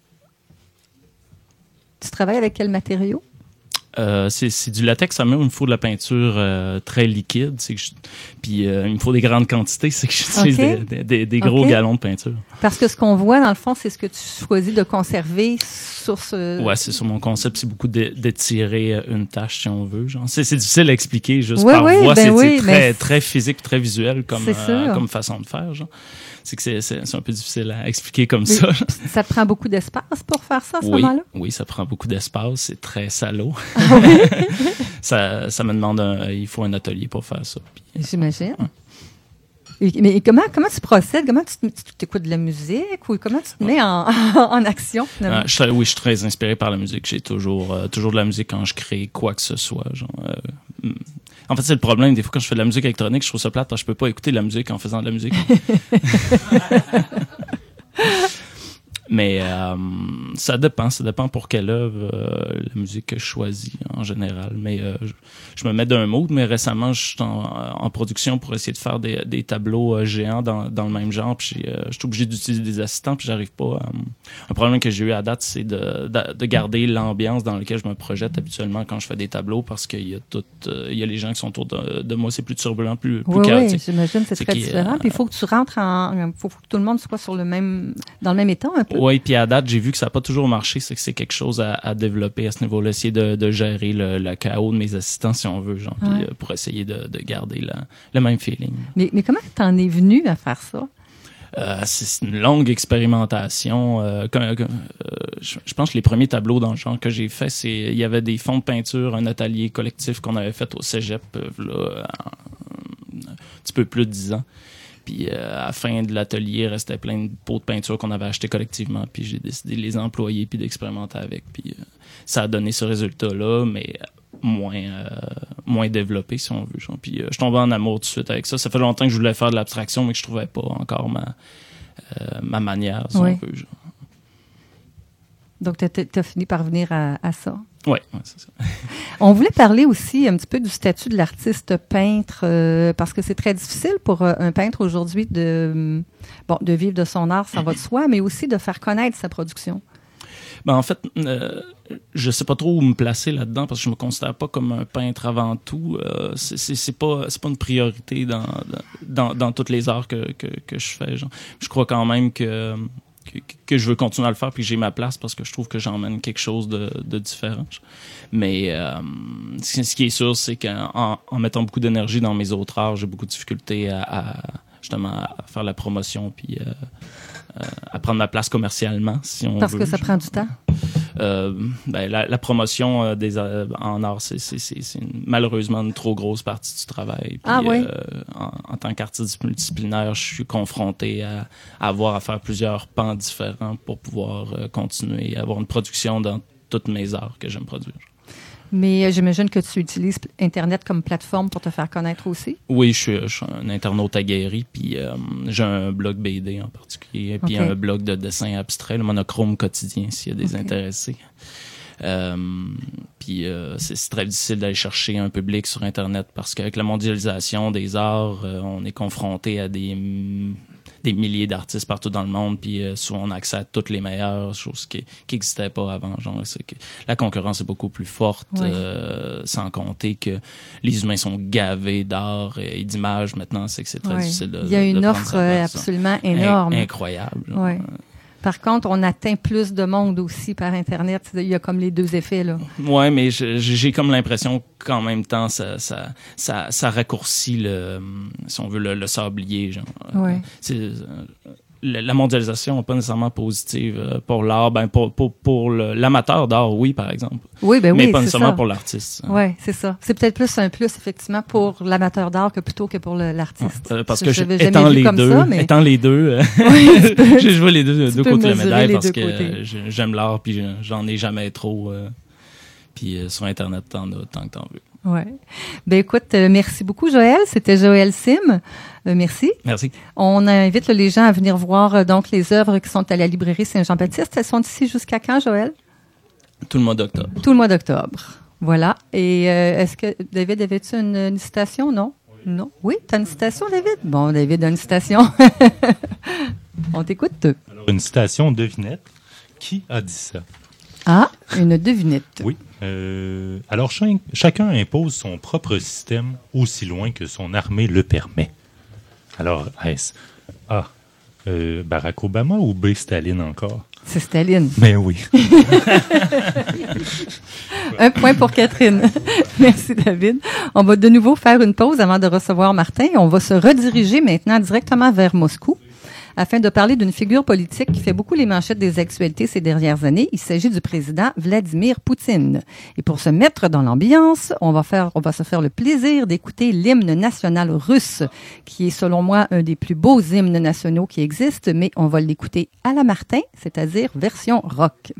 tu travailles avec quel matériau? Euh, c'est, c'est du latex, ça même il me faut de la peinture euh, très liquide, c'est que je, puis euh, il me faut des grandes quantités, c'est que j'utilise okay. des, des, des gros okay. galons de peinture. Parce que ce qu'on voit dans le fond, c'est ce que tu choisis de conserver sur ce... Ouais, c'est sur mon concept, c'est beaucoup de, d'étirer une tâche si on veut. Genre. C'est, c'est difficile à expliquer juste oui, par oui, voix, ben c'est, oui, c'est très, mais... très physique, très visuel comme, euh, comme façon de faire. Genre. C'est que c'est, c'est, c'est un peu difficile à expliquer comme mais ça. Ça prend beaucoup d'espace pour faire ça à ce oui, moment-là? Oui, ça prend beaucoup d'espace, c'est très salaud. Ah oui? ça, ça me demande un, il faut un atelier pour faire ça. Puis, j'imagine. Ouais. Et, mais comment, comment tu procèdes? Comment tu, tu écoutes de la musique? Ou comment tu te mets en, en action? Euh, je, oui, je suis très inspiré par la musique. J'ai toujours, euh, toujours de la musique quand je crée quoi que ce soit. Genre, euh, en fait, c'est le problème. Des fois, quand je fais de la musique électronique, je trouve ça plate parce que je peux pas écouter de la musique en faisant de la musique. Mais euh, ça dépend, ça dépend pour quelle œuvre, euh, la musique que je choisis en général. Mais euh, je, je me mets d'un mood, mais récemment, je suis en, en production pour essayer de faire des, des tableaux euh, géants dans, dans le même genre. Puis euh, je suis obligé d'utiliser des assistants, puis j'arrive pas à... Un problème que j'ai eu à date, c'est de, de, de garder l'ambiance dans laquelle je me projette habituellement quand je fais des tableaux, parce qu'il y a tout, euh, il y a les gens qui sont autour de, de moi, c'est plus turbulent, plus, plus oui, chaotique. Oui, j'imagine, c'est, c'est très différent. Euh, puis il faut que tu rentres en... Il faut que tout le monde soit sur le même, dans le même état un peu. Oui, puis à date, j'ai vu que ça n'a pas toujours marché, c'est que c'est quelque chose à, à développer à ce niveau-là, essayer de, de gérer le, le chaos de mes assistants, si on veut, genre, ouais. Puis, euh, pour essayer de, de garder la, le même feeling. Mais, mais comment t'en es venu à faire ça? Euh, c'est une longue expérimentation. Euh, quand, euh, je, je pense que les premiers tableaux dans le genre que j'ai fait, c'est il y avait des fonds de peinture, un atelier collectif qu'on avait fait au cégep, euh, là, un petit peu plus de dix ans. Puis euh, à la fin de l'atelier, il restait plein de pots de peinture qu'on avait achetés collectivement. Puis j'ai décidé de les employer puis d'expérimenter avec. Puis euh, ça a donné ce résultat-là, mais moins euh, moins développé, si on veut. Genre. Puis euh, je tombais en amour tout de suite avec ça. Ça fait longtemps que je voulais faire de l'abstraction, mais que je trouvais pas encore ma, euh, ma manière, si oui. on veut. Genre. Donc, tu as fini par venir à, à ça. Oui, ouais, c'est ça. On voulait parler aussi un petit peu du statut de l'artiste peintre, euh, parce que c'est très difficile pour euh, un peintre aujourd'hui de, bon, de vivre de son art, ça va de soi, mais aussi de faire connaître sa production. Ben, en fait, euh, je sais pas trop où me placer là-dedans parce que je me considère pas comme un peintre avant tout. Euh, c'est, c'est, c'est pas, c'est pas une priorité dans, dans, dans toutes les arts que, que, que je fais. Genre. Je crois quand même que... Que, que je veux continuer à le faire puis que j'ai ma place parce que je trouve que j'emmène quelque chose de, de différent. Mais euh, ce qui est sûr, c'est qu'en en mettant beaucoup d'énergie dans mes autres arts, j'ai beaucoup de difficultés à, à justement à faire la promotion puis euh, euh, à prendre ma place commercialement, si on parce veut. Parce que ça je... prend du temps? Euh, ben, la, la promotion euh, des, euh, en art, c'est, c'est, c'est, c'est une, malheureusement une trop grosse partie du travail. Puis, ah oui? Euh, en, en tant qu'artiste multidisciplinaire, je suis confronté à, à avoir à faire plusieurs pans différents pour pouvoir euh, continuer à avoir une production dans toutes mes arts que j'aime produire. Mais euh, j'imagine que tu utilises Internet comme plateforme pour te faire connaître aussi? Oui, je suis, je suis un internaute aguerri, puis euh, j'ai un blog B D en particulier, puis okay. un blog de dessin abstrait, le Monochrome quotidien, s'il y a des okay. intéressés. Euh, puis euh, c'est, c'est très difficile d'aller chercher un public sur Internet parce qu'avec la mondialisation des arts, euh, on est confronté à des... des milliers d'artistes partout dans le monde, puis euh, souvent on a accès à toutes les meilleures choses qui n'existaient pas avant. Genre, c'est que la concurrence est beaucoup plus forte, oui. euh, sans compter que les humains sont gavés d'art et d'images maintenant, c'est que c'est très oui. difficile de Il y a une de offre absolument énorme. In- incroyable. Oui. Par contre, on atteint plus de monde aussi par Internet. Il y a comme les deux effets, là. Oui, mais je, j'ai comme l'impression qu'en même temps, ça, ça, ça, ça raccourcit le, si on veut, le, le sablier. Genre. Ouais. C'est, la mondialisation n'est pas nécessairement positive pour l'art. Ben pour, pour, pour le, l'amateur d'art, oui, par exemple. Oui, ben mais oui, pas c'est nécessairement ça. pour l'artiste. Oui, c'est ça. C'est peut-être plus un plus, effectivement, pour l'amateur d'art que plutôt que pour le, l'artiste. Ouais, parce je, que je, je, étant, les deux, ça, mais... étant les deux, oui, peux, je vois les deux, deux côtés de la médaille parce que côtés. j'aime l'art puis j'en ai jamais trop. Euh, puis sur Internet, t'en as tant que t'en veux. Oui. Ben écoute, euh, merci beaucoup, Joël. C'était Joël Sim. Euh, merci. Merci. On invite là, les gens à venir voir euh, donc les œuvres qui sont à la librairie Saint-Jean-Baptiste. Elles sont ici jusqu'à quand, Joël? Tout le mois d'octobre. Tout le mois d'octobre. Voilà. Et euh, est-ce que, David, avais-tu une, une citation? Non? Oui. Non? Oui? Tu as une citation, David? Bon, David a une citation. On t'écoute. Alors, une citation devinette. Qui a dit ça? Ah, une devinette. Oui. Euh, alors, ch- chacun impose son propre système aussi loin que son armée le permet. Alors, est-ce A, euh, Barack Obama ou B, Staline encore? C'est Staline. Mais oui. Un point pour Catherine. Merci, David. On va de nouveau faire une pause avant de recevoir Martin. On va se rediriger maintenant directement vers Moscou afin de parler d'une figure politique qui fait beaucoup les manchettes des actualités ces dernières années. Il s'agit du président Vladimir Poutine. Et pour se mettre dans l'ambiance, on va faire, on va se faire le plaisir d'écouter l'hymne national russe, qui est selon moi un des plus beaux hymnes nationaux qui existent, mais on va l'écouter à la Martin, c'est-à-dire version rock.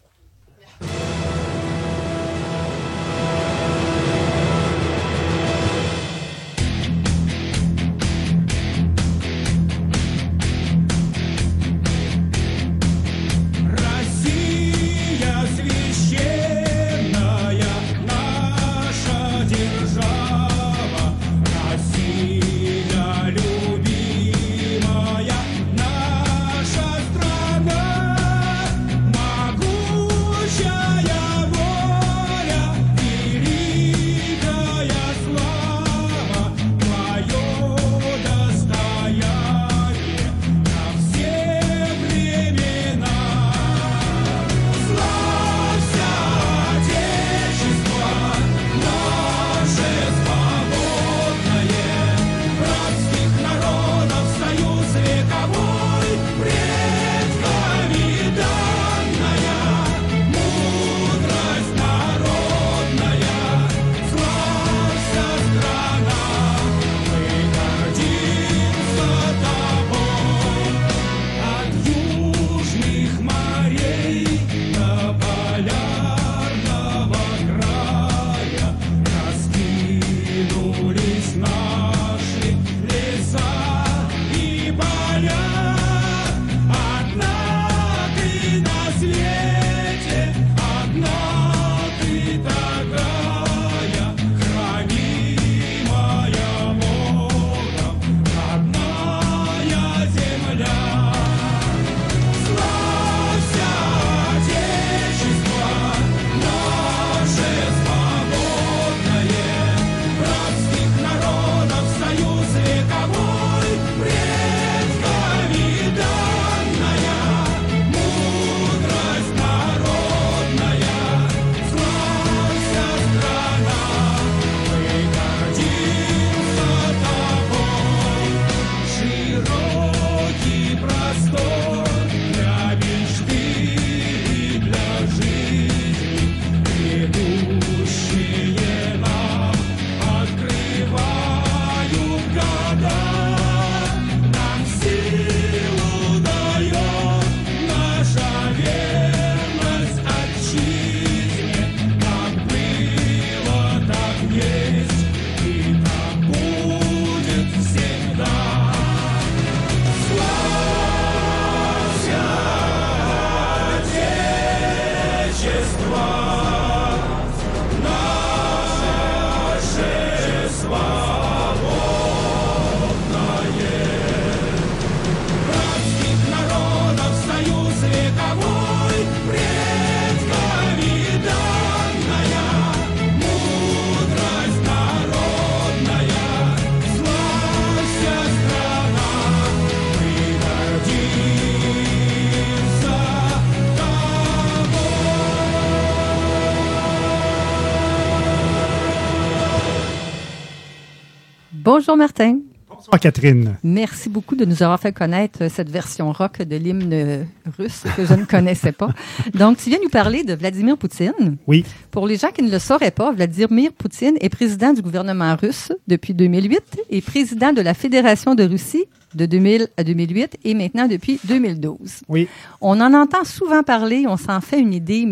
Bonjour Martin. Bonsoir Catherine. Merci beaucoup de nous avoir fait connaître cette version rock de l'hymne russe que je ne connaissais pas. Donc, tu viens nous parler de Vladimir Poutine. Oui. Pour les gens qui ne le sauraient pas, Vladimir Poutine est président du gouvernement russe depuis deux mille huit et président de la Fédération de Russie de deux mille à deux mille huit et maintenant depuis deux mille douze. Oui. On en entend souvent parler, on s'en fait une idée, mais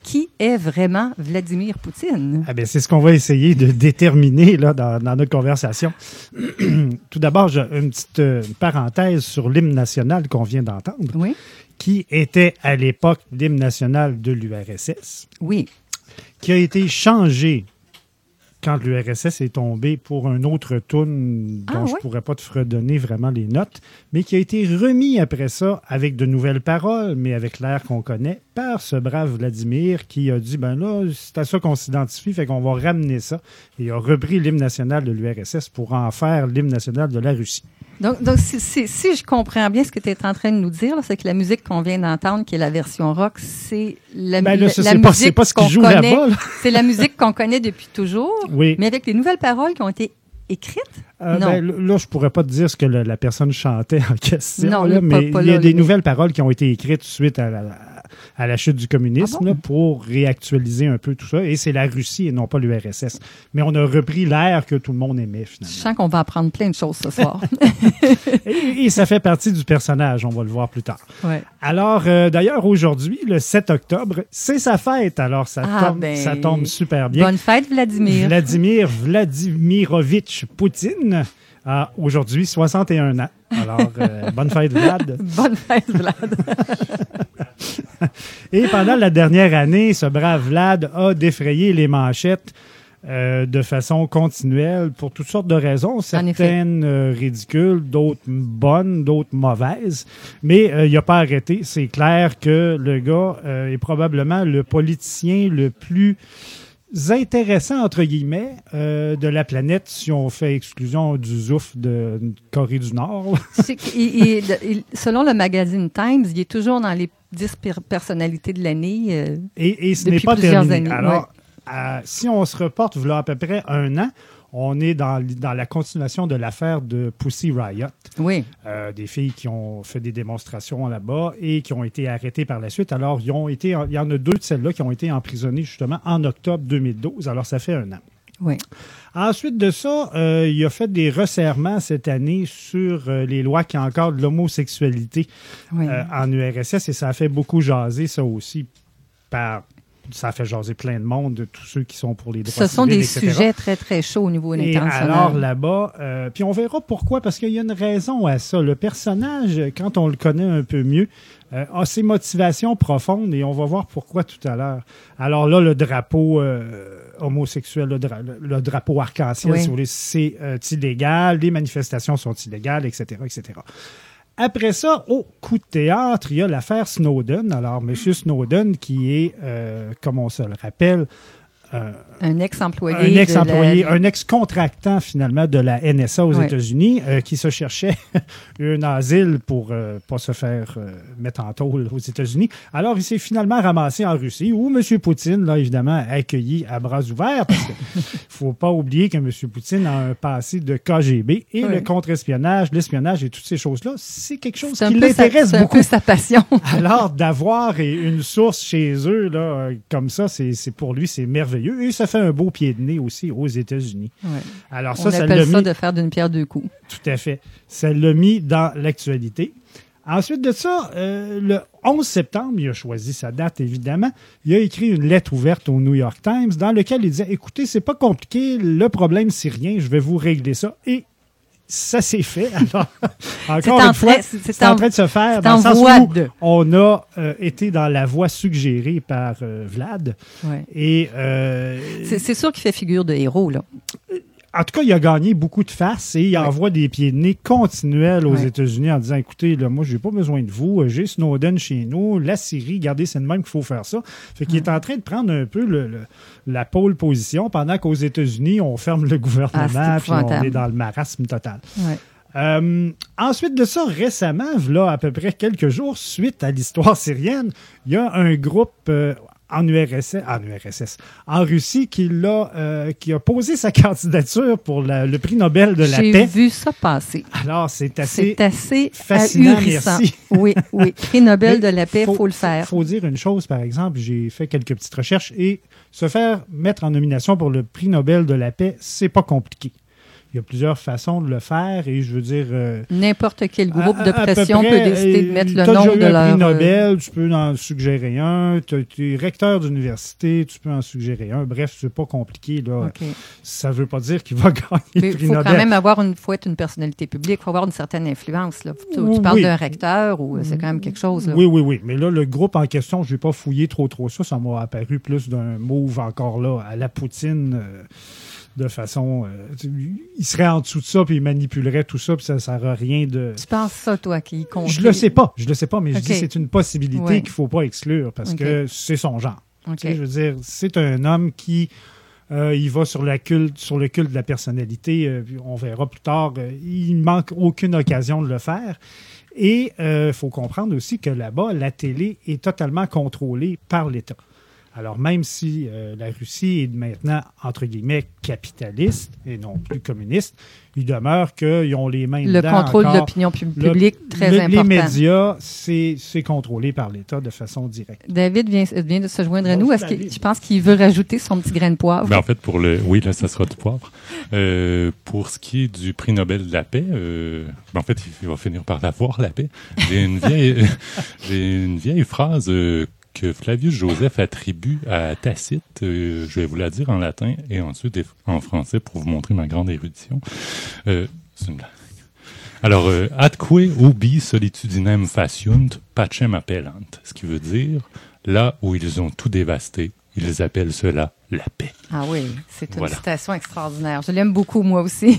qui est vraiment Vladimir Poutine? Ah bien, c'est ce qu'on va essayer de déterminer là, dans, dans notre conversation. Tout d'abord, j'ai une petite euh, parenthèse sur l'hymne national qu'on vient d'entendre, Oui. qui était à l'époque l'hymne national de l'U R S S, Oui. qui a été changé quand l'U R S S est tombé pour un autre tune dont Ah, je ne ouais? pourrais pas te fredonner vraiment les notes, mais qui a été remis après ça avec de nouvelles paroles, mais avec l'air qu'on connaît, par ce brave Vladimir qui a dit, ben là, c'est à ça qu'on s'identifie, fait qu'on va ramener ça. Et il a repris l'hymne national de l'U R S S pour en faire l'hymne national de la Russie. Donc, donc si, si, si je comprends bien ce que tu es en train de nous dire, là, c'est que la musique qu'on vient d'entendre, qui est la version rock, c'est la, Ben là, la, ça, la c'est musique pas, c'est pas ce qu'on qui joue connaît. là-bas. Là. C'est la musique qu'on connaît depuis toujours, Oui. mais avec les nouvelles paroles qui ont été écrites. Euh, Non. ben, là, je pourrais pas te dire ce que la, la personne chantait en question, Non, là, là, mais pas- pas il y a là, des là, nouvelles paroles qui ont été écrites suite à la, à la chute du communisme Ah bon? là, pour réactualiser un peu tout ça. Et c'est la Russie et non pas l'U R S S. Mais on a repris l'air que tout le monde aimait, Je finalement. sens qu'on va apprendre plein de choses ce soir. Et, et ça fait partie du personnage, on va le voir plus tard. Ouais. Alors, euh, d'ailleurs, aujourd'hui, le sept octobre, c'est sa fête. Alors, ça, Ah, tombe, ben, ça tombe super bien. Bonne fête, Vladimir. Vladimir Vladimirovitch Poutine a aujourd'hui soixante et un ans. Alors, euh, bonne fête, Vlad. Bonne fête, Vlad. Et pendant la dernière année, ce brave Vlad a défrayé les manchettes euh, de façon continuelle pour toutes sortes de raisons, certaines euh, ridicules, d'autres bonnes, d'autres mauvaises. Mais euh, il n'a pas arrêté. C'est clair que le gars euh, est probablement le politicien le plus intéressant, entre guillemets, euh, de la planète si on fait exclusion du Zouf de Corée du Nord. C'est qu'il- il- il- selon le magazine Times, il est toujours dans les dix per- personnalités de l'année. euh, Et, et ce n'est Depuis pas plusieurs terminé. années, Alors, euh, si on se reporte voilà, à peu près un an, on est dans, dans la continuation de l'affaire de Pussy Riot. Oui. Euh, des filles qui ont fait des démonstrations là-bas et qui ont été arrêtées par la suite. Alors, ils ont été, il y en a deux de celles-là qui ont été emprisonnées justement en octobre deux mille douze. Alors, ça fait un an. Oui. Ensuite de ça, euh, il a fait des resserrements cette année sur euh, les lois qui encadrent l'homosexualité Oui. euh, en U R S S et ça a fait beaucoup jaser, ça aussi, par... Ça a fait jaser plein de monde, de tous ceux qui sont pour les droits Ce sont civils, des et cetera. sujets très, très chauds au niveau Et international. alors là-bas, euh, puis on verra pourquoi, parce qu'il y a une raison à ça. Le personnage, quand on le connaît un peu mieux, euh, a ses motivations profondes et on va voir pourquoi tout à l'heure. Alors là, le drapeau euh, homosexuel, le, dra- le drapeau arc-en-ciel, Oui. si vous voulez, c'est euh, illégal, les manifestations sont illégales, et cetera, et cetera. Après ça, au coup de théâtre, il y a l'affaire Snowden. Alors, M. Snowden, qui est, euh, comme on se le rappelle, euh, un ex-employé. un ex-employé, de la... un ex-contractant finalement de la N S A aux Ouais. États-Unis euh, qui se cherchait un asile pour euh, pas se faire euh, mettre en tôle aux États-Unis. Alors, il s'est finalement ramassé en Russie où M. Poutine, là, évidemment, a accueilli à bras ouverts parce qu'il faut pas oublier que M. Poutine a un passé de K G B et Ouais. le contre-espionnage, l'espionnage et toutes ces choses-là, c'est quelque chose C'est un qui peu sa- l'intéresse c'est un beaucoup. peu sa passion. Alors, d'avoir une source chez eux, là, euh, comme ça, c'est c'est pour lui, c'est merveilleux. Et ça fait un beau pied de nez aussi aux États-Unis. Ouais. Alors, ça, On ça appelle l'a ça mis... de faire d'une pierre deux coups. Tout à fait. Ça l'a mis dans l'actualité. Ensuite de ça, euh, le onze septembre, il a choisi sa date, évidemment. Il a écrit une lettre ouverte au New York Times dans laquelle il disait « Écoutez, c'est pas compliqué, le problème, c'est rien, je vais vous régler ça. » Et ça s'est fait. Alors, encore en une fois, train- c'est- c'est c'est en en- train de se faire c'est dans en le sens voie où de. on a euh, été dans la voie suggérée par euh, Vlad. Ouais. Et euh, C'est c'est sûr qu'il fait figure de héros, là. en tout cas, il a gagné beaucoup de faces et il Ouais. envoie des pieds de nez continuels aux Ouais. États-Unis en disant, écoutez, là, moi, j'ai pas besoin de vous, j'ai Snowden chez nous, la Syrie, regardez, c'est de même qu'il faut faire ça. Fait qu'il est en train de prendre un peu le, le- la pole position pendant qu'aux États-Unis, on ferme le gouvernement Ah, c'est puis on épouvantable. est dans le marasme total. Ouais. Euh, ensuite de ça, récemment, là, à peu près quelques jours, suite à l'histoire syrienne, il y a un groupe euh, en U R S S, en U R S S, en Russie, qui, l'a, euh, qui a posé sa candidature pour la- le prix Nobel de la J'ai paix. vu ça passer. Alors, c'est assez C'est assez fascinant, ahurissant. merci. Oui, oui. Prix Nobel Mais de la paix, il faut, le faire. Il faut dire une chose, par exemple, j'ai fait quelques petites recherches et se faire mettre en nomination pour le prix Nobel de la paix, c'est pas compliqué. Il y a plusieurs façons de le faire et je veux dire... Euh, N'importe quel groupe à, de pression près, peut décider de mettre le nom nom de un leur... prix Nobel, tu peux en suggérer un. Tu es recteur d'université, tu peux en suggérer un. Bref, c'est pas compliqué. Là. Okay. Ça veut pas dire qu'il va gagner Mais le prix faut Nobel. Il faut quand même avoir une, faut être une personnalité publique, il faut avoir une certaine influence. Là. Tu, tu parles oui. d'un recteur ou c'est quand même quelque chose. Là. Oui, oui, oui. Mais là, le groupe en question, je n'ai pas fouillé trop, trop ça. Ça m'a apparu plus d'un move encore là à la Poutine. Euh, de façon... Euh, il serait en dessous de ça, puis il manipulerait tout ça, puis ça ne sert à rien de... Tu penses ça, toi, qui compte? Je le sais pas, je le sais pas, mais okay. je dis que c'est une possibilité ouais. qu'il ne faut pas exclure, parce okay. que c'est son genre. Okay. Tu sais, je veux dire, c'est un homme qui... Euh, il va sur, la culte, sur le culte de la personnalité, euh, on verra plus tard, euh, il ne manque aucune occasion de le faire. Et il euh, faut comprendre aussi que là-bas, la télé est totalement contrôlée par l'État. Alors, même si euh, la Russie est maintenant, entre guillemets, capitaliste et non plus communiste, il demeure qu'ils ont les mains le dedans. Le contrôle encore. de l'opinion publique, le, très le, important. Les médias, c'est, c'est contrôlé par l'État de façon directe. David vient, vient de se joindre à bon, nous. Est-ce que je pense qu'il veut rajouter son petit grain de poivre? Ben en fait, pour le, oui, là, ça sera du poivre. Euh, pour ce qui est du prix Nobel de la paix, euh, ben en fait, il va finir par l'avoir, la paix. J'ai une vieille, j'ai une vieille phrase euh, que Flavius Joseph attribue à Tacite, euh, je vais vous la dire en latin et ensuite en français pour vous montrer ma grande érudition. Euh, c'est une blague. Alors, euh, atque ubi solitudinem faciunt, pacem appellant, ce qui veut dire, là où ils ont tout dévasté, ils appellent cela la paix. Ah oui, c'est une voilà. citation extraordinaire. Je l'aime beaucoup, moi aussi.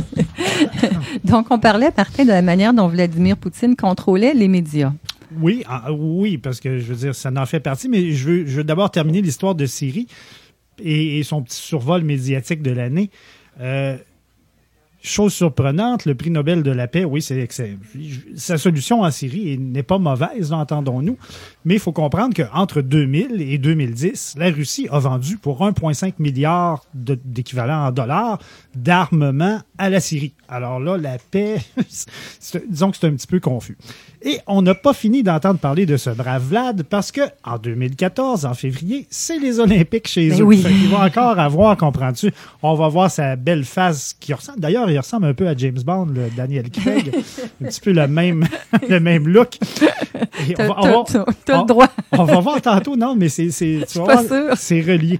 Donc, on parlait, Martin, de la manière dont Vladimir Poutine contrôlait les médias. Oui, ah, oui, parce que je veux dire, ça en fait partie, mais je veux, je veux d'abord terminer l'histoire de Syrie et, et son petit survol médiatique de l'année. Euh, chose surprenante, le prix Nobel de la paix, oui, c'est, c'est sa solution en Syrie n'est pas mauvaise, entendons-nous, mais il faut comprendre qu'entre deux mille et deux mille dix, la Russie a vendu pour un virgule cinq milliard de, d'équivalent en dollars d'armement à la Syrie. Alors là, la paix, c'est, disons que c'est un petit peu confus. Et on n'a pas fini d'entendre parler de ce brave Vlad parce que en deux mille quatorze, en février, c'est les Olympiques chez ben eux. Oui. Il va encore avoir, comprends-tu? On va voir sa belle face qui ressemble. D'ailleurs, il ressemble un peu à James Bond, le Daniel Craig. Un petit peu le même, le même look. Et t'as, on va, on va, t'as, t'as on, le droit. On va voir tantôt, non, mais c'est, c'est, tu vas pas voir, sûr. c'est relié.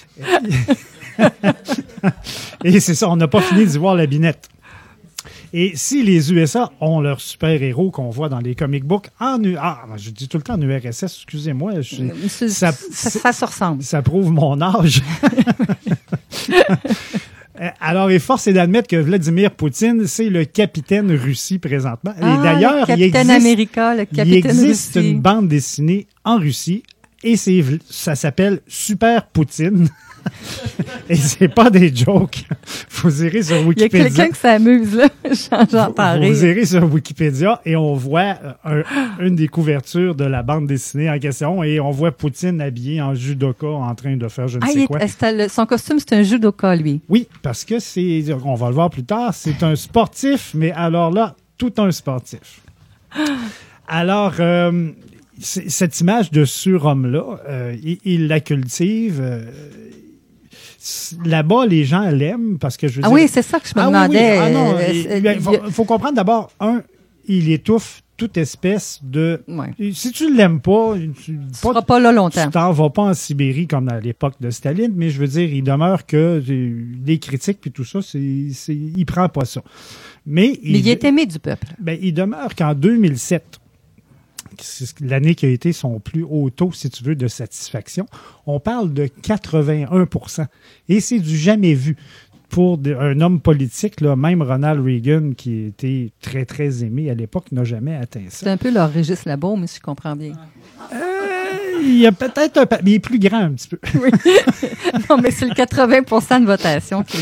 Et c'est ça, on n'a pas fini d'y voir la binette. Et si les U S A ont leurs super-héros qu'on voit dans les comic books en U... Ah, je dis tout le temps en U R S S, excusez-moi. Je, ça, ça, ça se ressemble. Ça prouve mon âge. Alors, et force est d'admettre que Vladimir Poutine, c'est le capitaine Russie présentement. Ah, et d'ailleurs, le capitaine il existe, America, le capitaine il existe Russie. une bande dessinée en Russie et c'est, ça s'appelle Super Poutine. Et c'est pas des jokes. Vous irez sur Wikipédia. Il y a quelqu'un qui s'amuse, là. J'entends rire. Vous irez sur Wikipédia et on voit un, une des couvertures de la bande dessinée en question et on voit Poutine habillé en judoka en train de faire je ne ah, sais il quoi. Est, le, son costume, c'est un judoka, lui. Oui, parce que c'est, on va le voir plus tard, c'est un sportif, mais alors là, tout un sportif. Alors, euh, cette image de surhomme-là, euh, il, il la cultive. Euh, Là-bas, les gens l'aiment parce que je veux ah dire... oui, c'est ça que je me ah demandais. Oui, oui. Ah non, euh, il faut, faut comprendre d'abord, un, il étouffe toute espèce de... Ouais. Si tu ne l'aimes pas... Tu ne seras pas là longtemps. Tu t'en vas pas en Sibérie comme à l'époque de Staline, mais je veux dire, il demeure que les critiques puis tout ça, c'est, c'est, il prend pas ça. Mais il, mais il est aimé du peuple. Ben, il demeure qu'en deux mille sept... c'est l'année qui a été son plus haut taux, si tu veux, de satisfaction. On parle de quatre-vingt-un pour cent. Et c'est du jamais vu. Pour un homme politique, là, même Ronald Reagan, qui était très, très aimé à l'époque, n'a jamais atteint ça. C'est un peu leur Régis Labaume, si je comprends bien. Euh, il y a peut-être un... Mais il est plus grand un petit peu. Oui. Non, mais c'est le quatre-vingts pour cent de votation qui...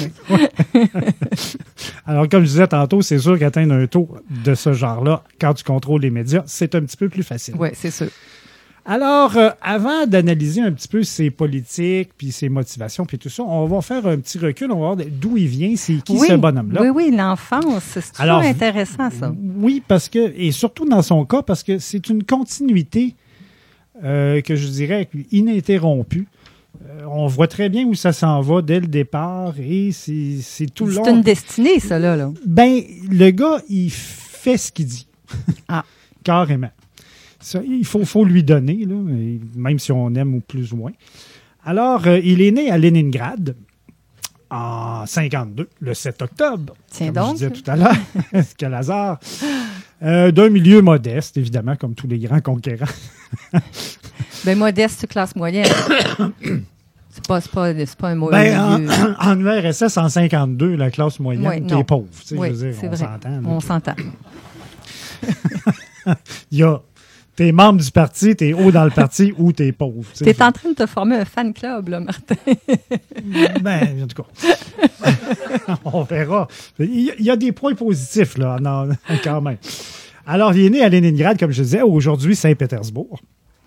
Alors, comme je disais tantôt, c'est sûr qu'atteindre un taux de ce genre-là, quand tu contrôles les médias, c'est un petit peu plus facile. Oui, c'est sûr. Alors, euh, avant d'analyser un petit peu ses politiques, puis ses motivations, puis tout ça, on va faire un petit recul, on va voir d'où il vient, c'est qui oui, ce bonhomme-là. Oui, oui, l'enfance, c'est toujours Alors, intéressant, ça. Oui, parce que, et surtout dans son cas, parce que c'est une continuité, euh, que je dirais, ininterrompue Euh, on voit très bien où ça s'en va dès le départ et c'est, c'est tout le long. C'est une destinée, ça, là. là. Ben, le gars, il fait ce qu'il dit. Ah. Carrément. Ça, il faut, faut lui donner, là, même si on aime ou plus ou moins. Alors, euh, il est né à Leningrad en cinquante-deux, le sept octobre. Tiens comme donc. je disais tout à l'heure. Quel hasard. Euh, d'un milieu modeste, évidemment, comme tous les grands conquérants. Ben, modeste, classe moyenne. c'est, pas, c'est, pas, c'est pas un mot. Ben, en, milieu. en U R S S, en cinquante-deux, la classe moyenne, Ouais, t'es non. pauvre. Tu sais, Oui, je veux dire, c'est on vrai. s'entend. là. On s'entend. Il y a, t'es membre du parti, t'es haut dans le parti ou t'es pauvre. tu sais. Tu es en train de te former un fan club, là, Martin. Ben, en tout cas, on verra. Il y, a, il y a des points positifs, là, non, quand même. Alors, il est né à Leningrad, comme je disais, aujourd'hui Saint-Pétersbourg.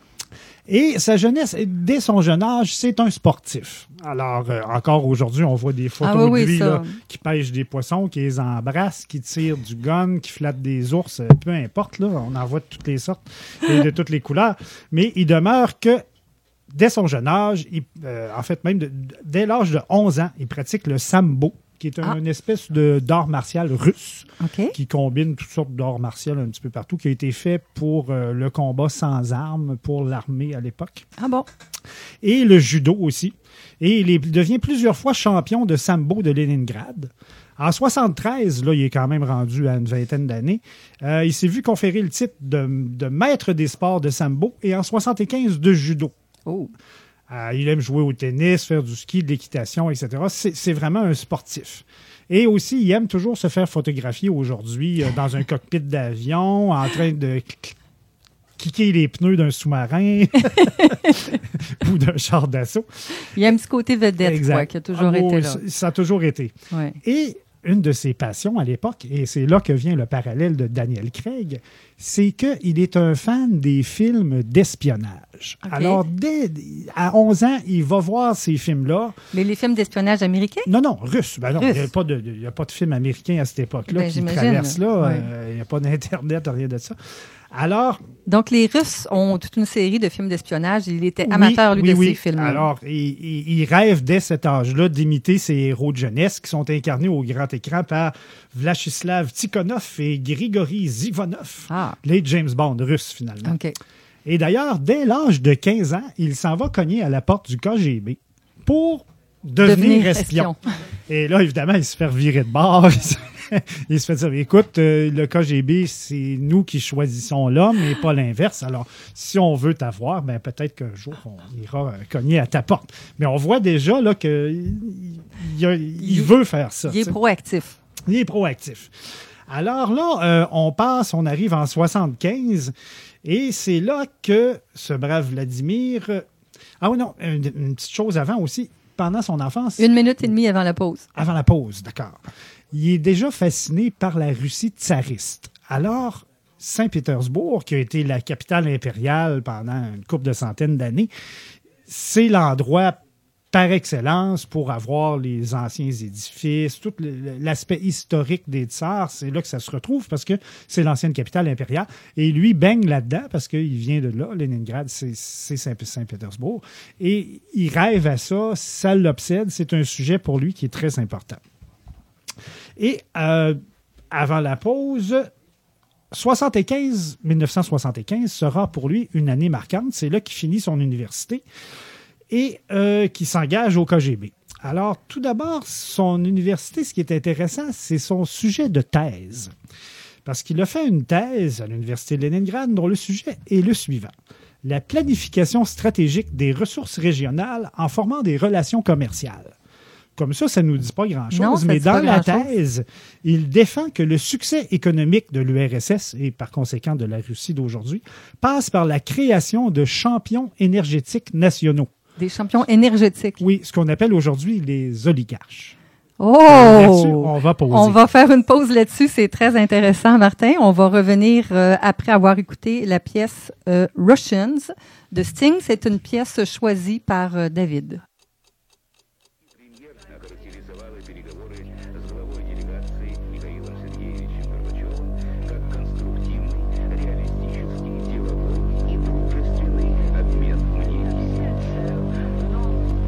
Et sa jeunesse, dès son jeune âge, c'est un sportif. Alors, euh, encore aujourd'hui, on voit des photos Ah oui, de oui, lui ça. là, qui pêche des poissons, qui les embrasse, qui tire du gun, qui flatte des ours, euh, peu importe, là, on en voit de toutes les sortes et de toutes les couleurs. Mais il demeure que, dès son jeune âge, il, euh, en fait, même de- dès l'âge de onze ans, il pratique le sambo, qui est un- Ah. une espèce de, d'art martial russe OK. qui combine toutes sortes d'arts martiaux un petit peu partout, qui a été fait pour euh, le combat sans armes pour l'armée à l'époque. Ah bon? Et le judo aussi. Et il, est- il devient plusieurs fois champion de sambo de Leningrad. En soixante-treize, là, il est quand même rendu à une vingtaine d'années. Euh, il s'est vu conférer le titre de, de maître des sports de sambo et en soixante-quinze de judo. Oh. Euh, il aime jouer au tennis, faire du ski, de l'équitation, et cetera. C'est, c'est vraiment un sportif. Et aussi, il aime toujours se faire photographier aujourd'hui euh, dans un cockpit d'avion, en train de kicker les pneus d'un sous-marin ou d'un char d'assaut. Il y a un petit côté vedette, Exact. quoi, qui a toujours Ah, été oui, là. Ça, ça a toujours été. Ouais. Et une de ses passions à l'époque, et c'est là que vient le parallèle de Daniel Craig, c'est qu'il est un fan des films d'espionnage. OK. Alors, dès à onze ans, il va voir ces films-là. Mais les films d'espionnage américains? Non, non, russe. Ben non, Russe. il n'y a pas de, il y a pas de film américain à cette époque-là Ben, qui j'imagine. traverse là. Ouais. Euh, il n'y a pas d'Internet, rien de ça. Alors, Donc, les Russes ont toute une série de films d'espionnage. Il était oui, amateur, lui, oui, de oui. ces films. Alors, il, il- il rêve dès cet âge-là d'imiter ses héros de jeunesse qui sont incarnés au grand écran par Vyacheslav Tikhonov et Grigory Zivonov, Ah, les James Bond russes, finalement. OK. Et d'ailleurs, dès l'âge de quinze ans, il s'en va cogner à la porte du K G B pour devenir, espion. Et là, évidemment, il se fait virer de bord. Il se fait dire, écoute, euh, le K G B, c'est nous qui choisissons l'homme et pas l'inverse. Alors, si on veut t'avoir, ben, peut-être qu'un jour, on ira euh, cogner à ta porte. Mais on voit déjà là, qu'il il, a- il Il- veut faire ça. Il est tu sais. proactif. Il est proactif. Alors là, euh, on passe, on arrive en soixante-quinze, et c'est là que ce brave Vladimir... euh, Ah oui, non, une, une petite chose avant aussi. Pendant son enfance, Une minute et demie avant la pause. avant la pause, d'accord, il est déjà fasciné par la Russie tsariste. Alors, Saint-Pétersbourg, qui a été la capitale impériale pendant une couple de centaines d'années, c'est l'endroit par excellence pour avoir les anciens édifices, tout le- l'aspect historique des tsars, c'est là que ça se retrouve parce que c'est l'ancienne capitale impériale. Et lui baigne là-dedans parce qu'il vient de là, Leningrad, c'est c'est Saint- Saint-Pétersbourg. Et il rêve à ça, ça l'obsède, c'est un sujet pour lui qui est très important. Et euh, avant la pause, soixante-quinze, mille neuf cent soixante-quinze sera pour lui une année marquante. C'est là qu'il finit son université et euh, qui s'engage au K G B. Alors, tout d'abord, son université, ce qui est intéressant, c'est son sujet de thèse. Parce qu'il a fait une thèse à l'Université de Leningrad dont le sujet est le suivant. La planification stratégique des ressources régionales en formant des relations commerciales. Comme ça, ça ne nous dit pas Non, grand-chose, ça mais dit pas dans la grand-chose. thèse, il défend que le succès économique de l'U R S S et par conséquent de la Russie d'aujourd'hui passe par la création de champions énergétiques nationaux. Des champions énergétiques. Oui, ce qu'on appelle aujourd'hui les oligarches. Oh! Là-dessus, on va poser. On va faire une pause là-dessus. C'est très intéressant, Martin. On va revenir euh, après avoir écouté la pièce euh, Russians de Sting. C'est une pièce choisie par euh, David. Премьер охарактеризовала переговоры с главой делегации Михаилом Сергеевичем Горбачевым как конструктивный, реалистический, деловой и дружественный обмен мнениями.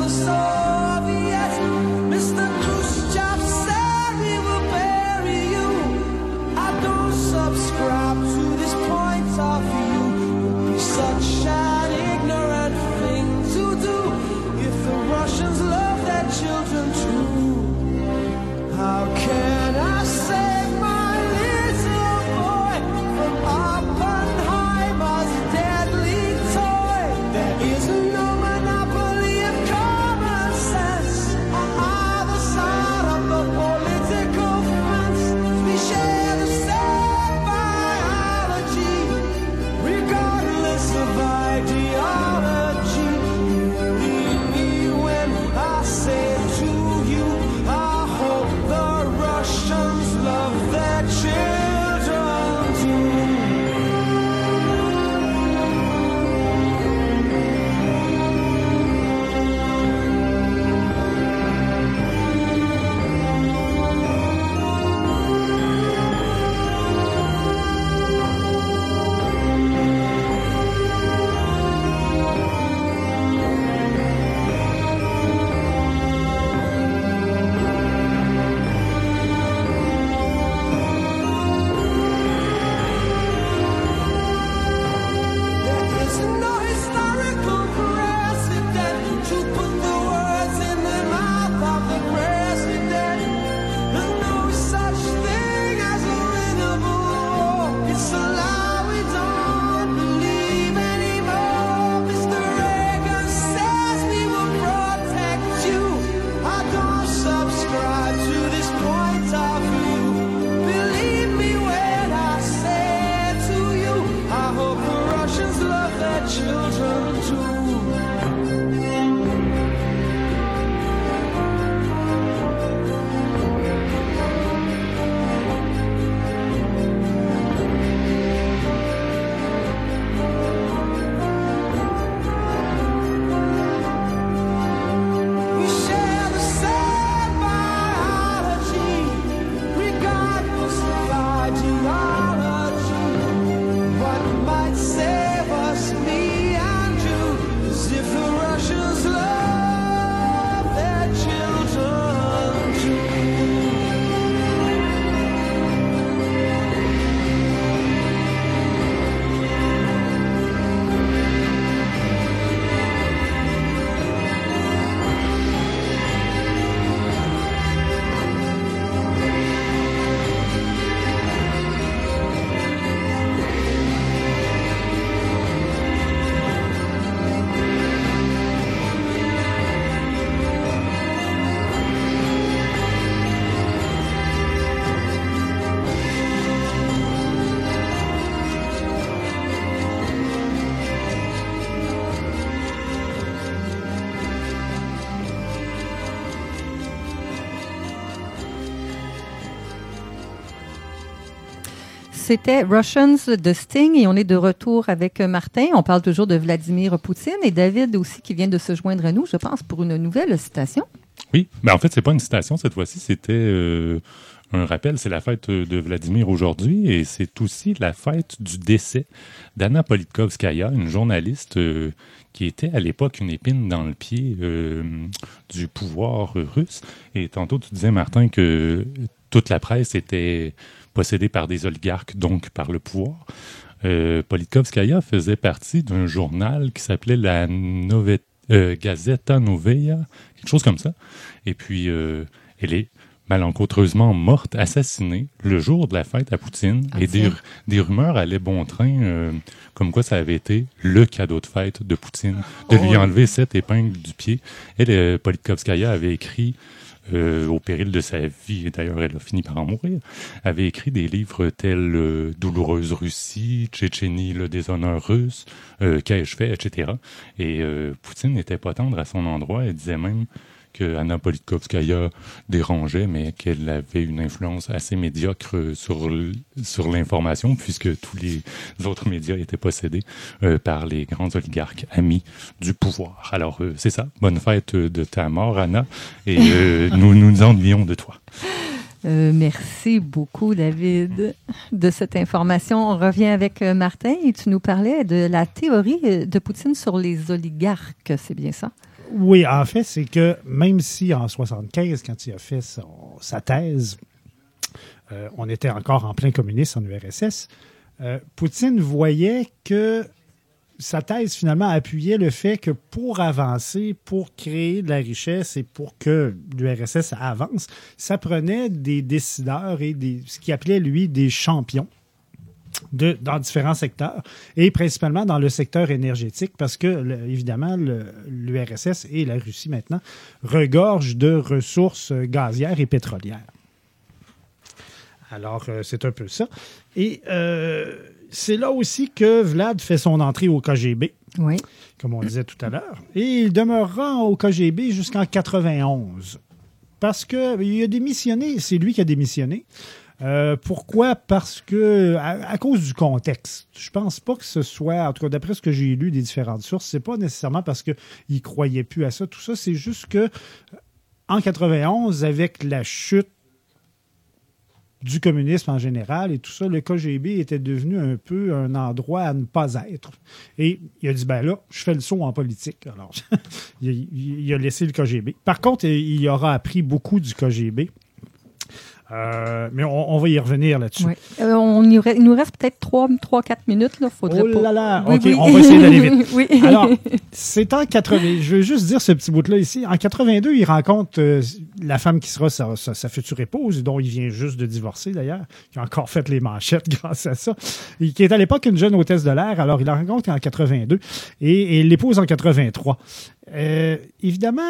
the Soviets. Mister Khrushchev said we will bury you. I don't subscribe to this point of view. It would be such an ignorant thing to do if the Russians love their children too. How can I save my little boy from Oppenheimer's deadly toy? There is no monopoly of common sense on either side of the political fence. We share the same biology, regardless of ideology. Believe me when I say to you, I hope the Russians love their children too. There is no historical precedent to put the words in the mouth of the president. There's no such thing as a winnable war. It's a lie we don't believe anymore. Mister Reagan says we will protect you. I don't subscribe to this point of view. Believe me when I say to you, I hope the Russians love their children too. We share the same biology, regardless of ideology. What might save us, me and you, is if the Russians love their children too. C'était Russians de Sting et on est de retour avec Martin. On parle toujours de Vladimir Poutine et David aussi qui vient de se joindre à nous, je pense, pour une nouvelle citation. Oui, ben en fait, c'est pas une citation cette fois-ci, c'était euh, un rappel. C'est la fête de Vladimir aujourd'hui et c'est aussi la fête du décès d'Anna Politkovskaya, une journaliste euh, qui était à l'époque une épine dans le pied euh, du pouvoir russe. Et tantôt, tu disais, Martin, que toute la presse était possédée par des oligarques, donc par le pouvoir. Euh, Politkovskaya faisait partie d'un journal qui s'appelait la Nove- euh, Gazeta Novaya, quelque chose comme ça. Et puis, euh, elle est malencontreusement morte, assassinée, le jour de la fête à Poutine. Ah, et des, des rumeurs allaient bon train, euh, comme quoi ça avait été le cadeau de fête de Poutine, de lui enlever cette épingle du pied. Elle, euh, Politkovskaya avait écrit Euh, au péril de sa vie, et d'ailleurs elle a fini par en mourir, avait écrit des livres tels euh, Douloureuse Russie, Tchétchénie, le déshonneur russe, euh, Qu'ai-je fait, et cetera. Et euh, Poutine n'était pas tendre à son endroit, elle disait même que Anna Politkovskaya dérangeait, mais qu'elle avait une influence assez médiocre sur, sur l'information, puisque tous les autres médias étaient possédés euh, par les grands oligarques amis du pouvoir. Alors, euh, c'est ça. Bonne fête de ta mort, Anna, et euh, nous nous ennuyions de toi. Euh, merci beaucoup, David, de cette information. On revient avec euh, Martin et tu nous parlais de la théorie de Poutine sur les oligarques, c'est bien ça? Oui, en fait, c'est que même si en soixante-quinze, quand il a fait son, sa thèse, euh, on était encore en plein communisme en U R S S, euh, Poutine voyait que sa thèse, finalement, appuyait le fait que pour avancer, pour créer de la richesse et pour que l'U R S S avance, ça prenait des décideurs et des, ce qu'il appelait, lui, des champions de, dans différents secteurs, et principalement dans le secteur énergétique, parce que, le, évidemment, le, l'U R S S et la Russie, maintenant, regorgent de ressources gazières et pétrolières. Alors, euh, c'est un peu ça. Et... Euh, c'est là aussi que Vlad fait son entrée au K G B, Oui. comme on disait tout à l'heure. Et il demeurera au K G B jusqu'en quatre-vingt-onze. Parce qu'il a démissionné, c'est lui qui a démissionné. Euh, pourquoi? Parce que, à, à cause du contexte. Je pense pas que ce soit, en tout cas d'après ce que j'ai lu des différentes sources, c'est pas nécessairement parce qu'il ne croyait plus à ça. Tout ça, c'est juste que en quatre-vingt-onze, avec la chute du communisme en général et tout ça, le K G B était devenu un peu un endroit à ne pas être. Et il a dit, ben là, je fais le saut en politique. Alors, il, il a laissé le K G B. Par contre, il aura appris beaucoup du K G B. Euh, mais on, on va y revenir là-dessus. Oui. Euh, on y re- il nous reste peut-être trois quatre minutes. Il faudrait oh là pas... là! Oui, OK, oui. on va essayer d'aller vite. Oui. Alors, c'est en quatre-vingts... Je veux juste dire ce petit bout-là ici. En quatre-vingt-deux, il rencontre euh, la femme qui sera sa, sa, sa future épouse, dont il vient juste de divorcer, d'ailleurs, qui a encore fait les manchettes grâce à ça, et qui est à l'époque une jeune hôtesse de l'air. Alors, il la rencontre en quatre-vingt-deux et, et l'épouse en quatre-vingt-trois. Euh, évidemment...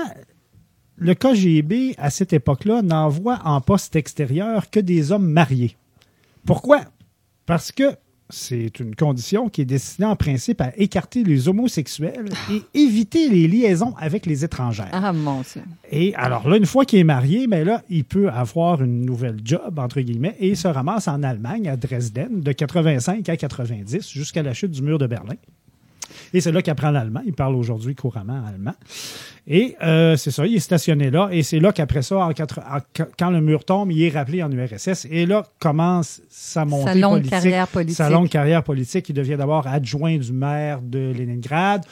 Le K G B, à cette époque-là, n'envoie en poste extérieur que des hommes mariés. Pourquoi? Parce que c'est une condition qui est destinée en principe à écarter les homosexuels et éviter les liaisons avec les étrangères. Ah, mon Dieu. Et alors là, une fois qu'il est marié, ben là, il peut avoir une nouvelle job, entre guillemets, et il se ramasse en Allemagne, à Dresden, de quatre-vingt-cinq à quatre-vingt-dix, jusqu'à la chute du mur de Berlin. Et c'est là qu'il apprend l'allemand. Il parle aujourd'hui couramment allemand. Et euh, c'est ça, il est stationné là. Et c'est là qu'après ça, en quatre, en, quand le mur tombe, il est rappelé en U R S S. Et là commence sa montée Sa longue politique. carrière politique. Sa longue carrière politique. Il devient d'abord adjoint du maire de Leningrad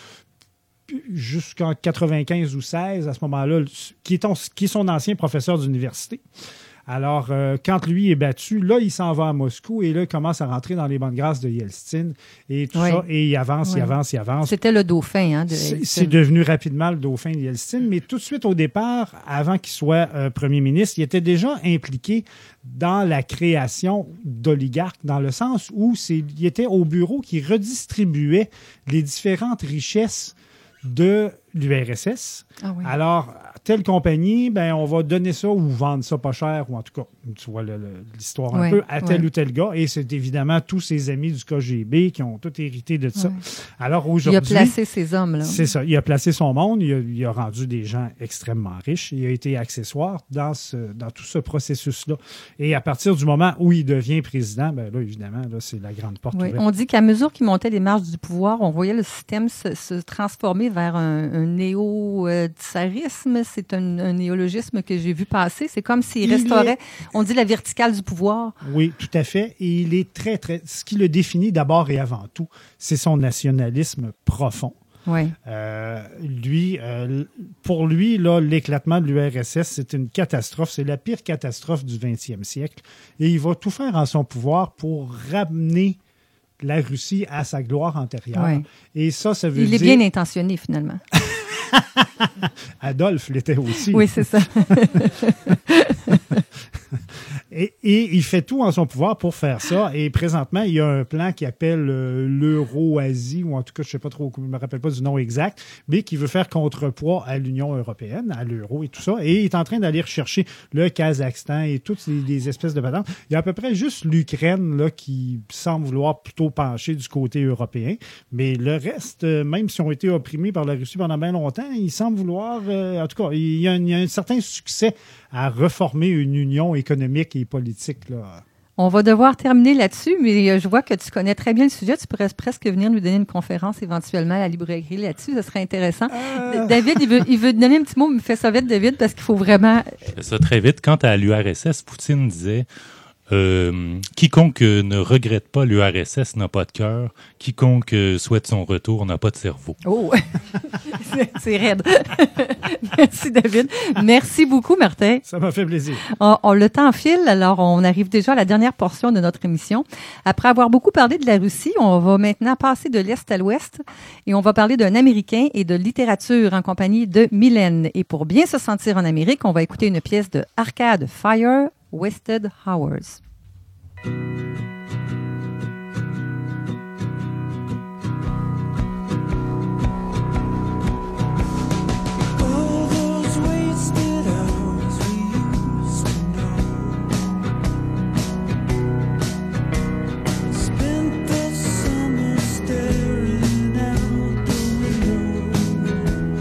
jusqu'en quatre-vingt-quinze ou seize, à ce moment-là, qui est, ton, qui est son ancien professeur d'université. Alors, euh, quand lui est battu, là, il s'en va à Moscou et là, il commence à rentrer dans les bonnes grâces de Yeltsin et tout oui. ça. Et il avance, oui. il avance, il avance. C'était le dauphin, hein, de c'est, c'est devenu rapidement le dauphin de Yeltsin, mais tout de suite au départ, avant qu'il soit euh, premier ministre, il était déjà impliqué dans la création d'oligarques, dans le sens où c'est, il était au bureau qui redistribuait les différentes richesses de l'U R S S. Ah oui. Alors, telle compagnie, ben, on va donner ça ou vendre ça pas cher, ou en tout cas, tu vois le, le, l'histoire un oui, peu, à tel oui. ou tel gars. Et c'est évidemment tous ses amis du K G B qui ont tout hérité de ça. Oui. Alors aujourd'hui... Il a placé ces hommes-là. C'est ça. Il a placé son monde. Il a, il a rendu des gens extrêmement riches. Il a été accessoire dans, ce, dans tout ce processus-là. Et à partir du moment où il devient président, ben là, évidemment, là, c'est la grande porte Oui. ouverte. On dit qu'à mesure qu'il montait les marches du pouvoir, on voyait le système se, se transformer vers un, un néo-tsarisme. C'est un, un néologisme que j'ai vu passer. C'est comme s'il Il restaurait, est... on dit, la verticale du pouvoir. Oui, tout à fait. Et il est très, très... Ce qui le définit d'abord et avant tout, c'est son nationalisme profond. Oui. Euh, lui, euh, pour lui, là, l'éclatement de l'U R S S, c'est une catastrophe. C'est la pire catastrophe du vingtième siècle. Et il va tout faire en son pouvoir pour ramener la Russie à sa gloire antérieure. Oui. Et ça, ça veut Il dire... est bien intentionné, finalement. Adolphe l'était aussi. Oui, c'est ça. Et, et il fait tout en son pouvoir pour faire ça. Et présentement, il y a un plan qui appelle euh, l'Euro-Asie, ou en tout cas, je ne sais pas trop, je ne me rappelle pas du nom exact, mais qui veut faire contrepoids à l'Union européenne, à l'euro et tout ça. Et il est en train d'aller rechercher le Kazakhstan et toutes les, les espèces de patentes. Il y a à peu près juste l'Ukraine là, qui semble vouloir plutôt pencher du côté européen. Mais le reste, euh, même s'ils ont été opprimés par la Russie pendant bien longtemps, ils semblent vouloir, euh, en tout cas, il y, a un, il y a un certain succès à reformer une union économique et politique. Là. On va devoir terminer là-dessus, mais je vois que tu connais très bien le sujet. Tu pourrais presque venir nous donner une conférence éventuellement à la librairie là-dessus. Ce serait intéressant. Euh... David, il veut, il veut te donner un petit mot, mais fais ça vite, David, parce qu'il faut vraiment... Je fais ça très vite. Quant à l'U R S S, Poutine disait Euh, quiconque euh, ne regrette pas l'U R S S n'a pas de cœur. Quiconque euh, souhaite son retour n'a pas de cerveau. Oh, c'est, c'est raide. Merci, David. Merci beaucoup, Martin. Ça m'a fait plaisir. On, on- le temps file, alors on arrive déjà à la dernière portion de notre émission. Après avoir beaucoup parlé de la Russie, on va maintenant passer de l'Est à l'Ouest et on va parler d'un Américain et de littérature en compagnie de Mylène. Et pour bien se sentir en Amérique, on va écouter une pièce de Arcade Fire, Wasted Hours. All those wasted hours we used to know. Spent the summer staring out the window.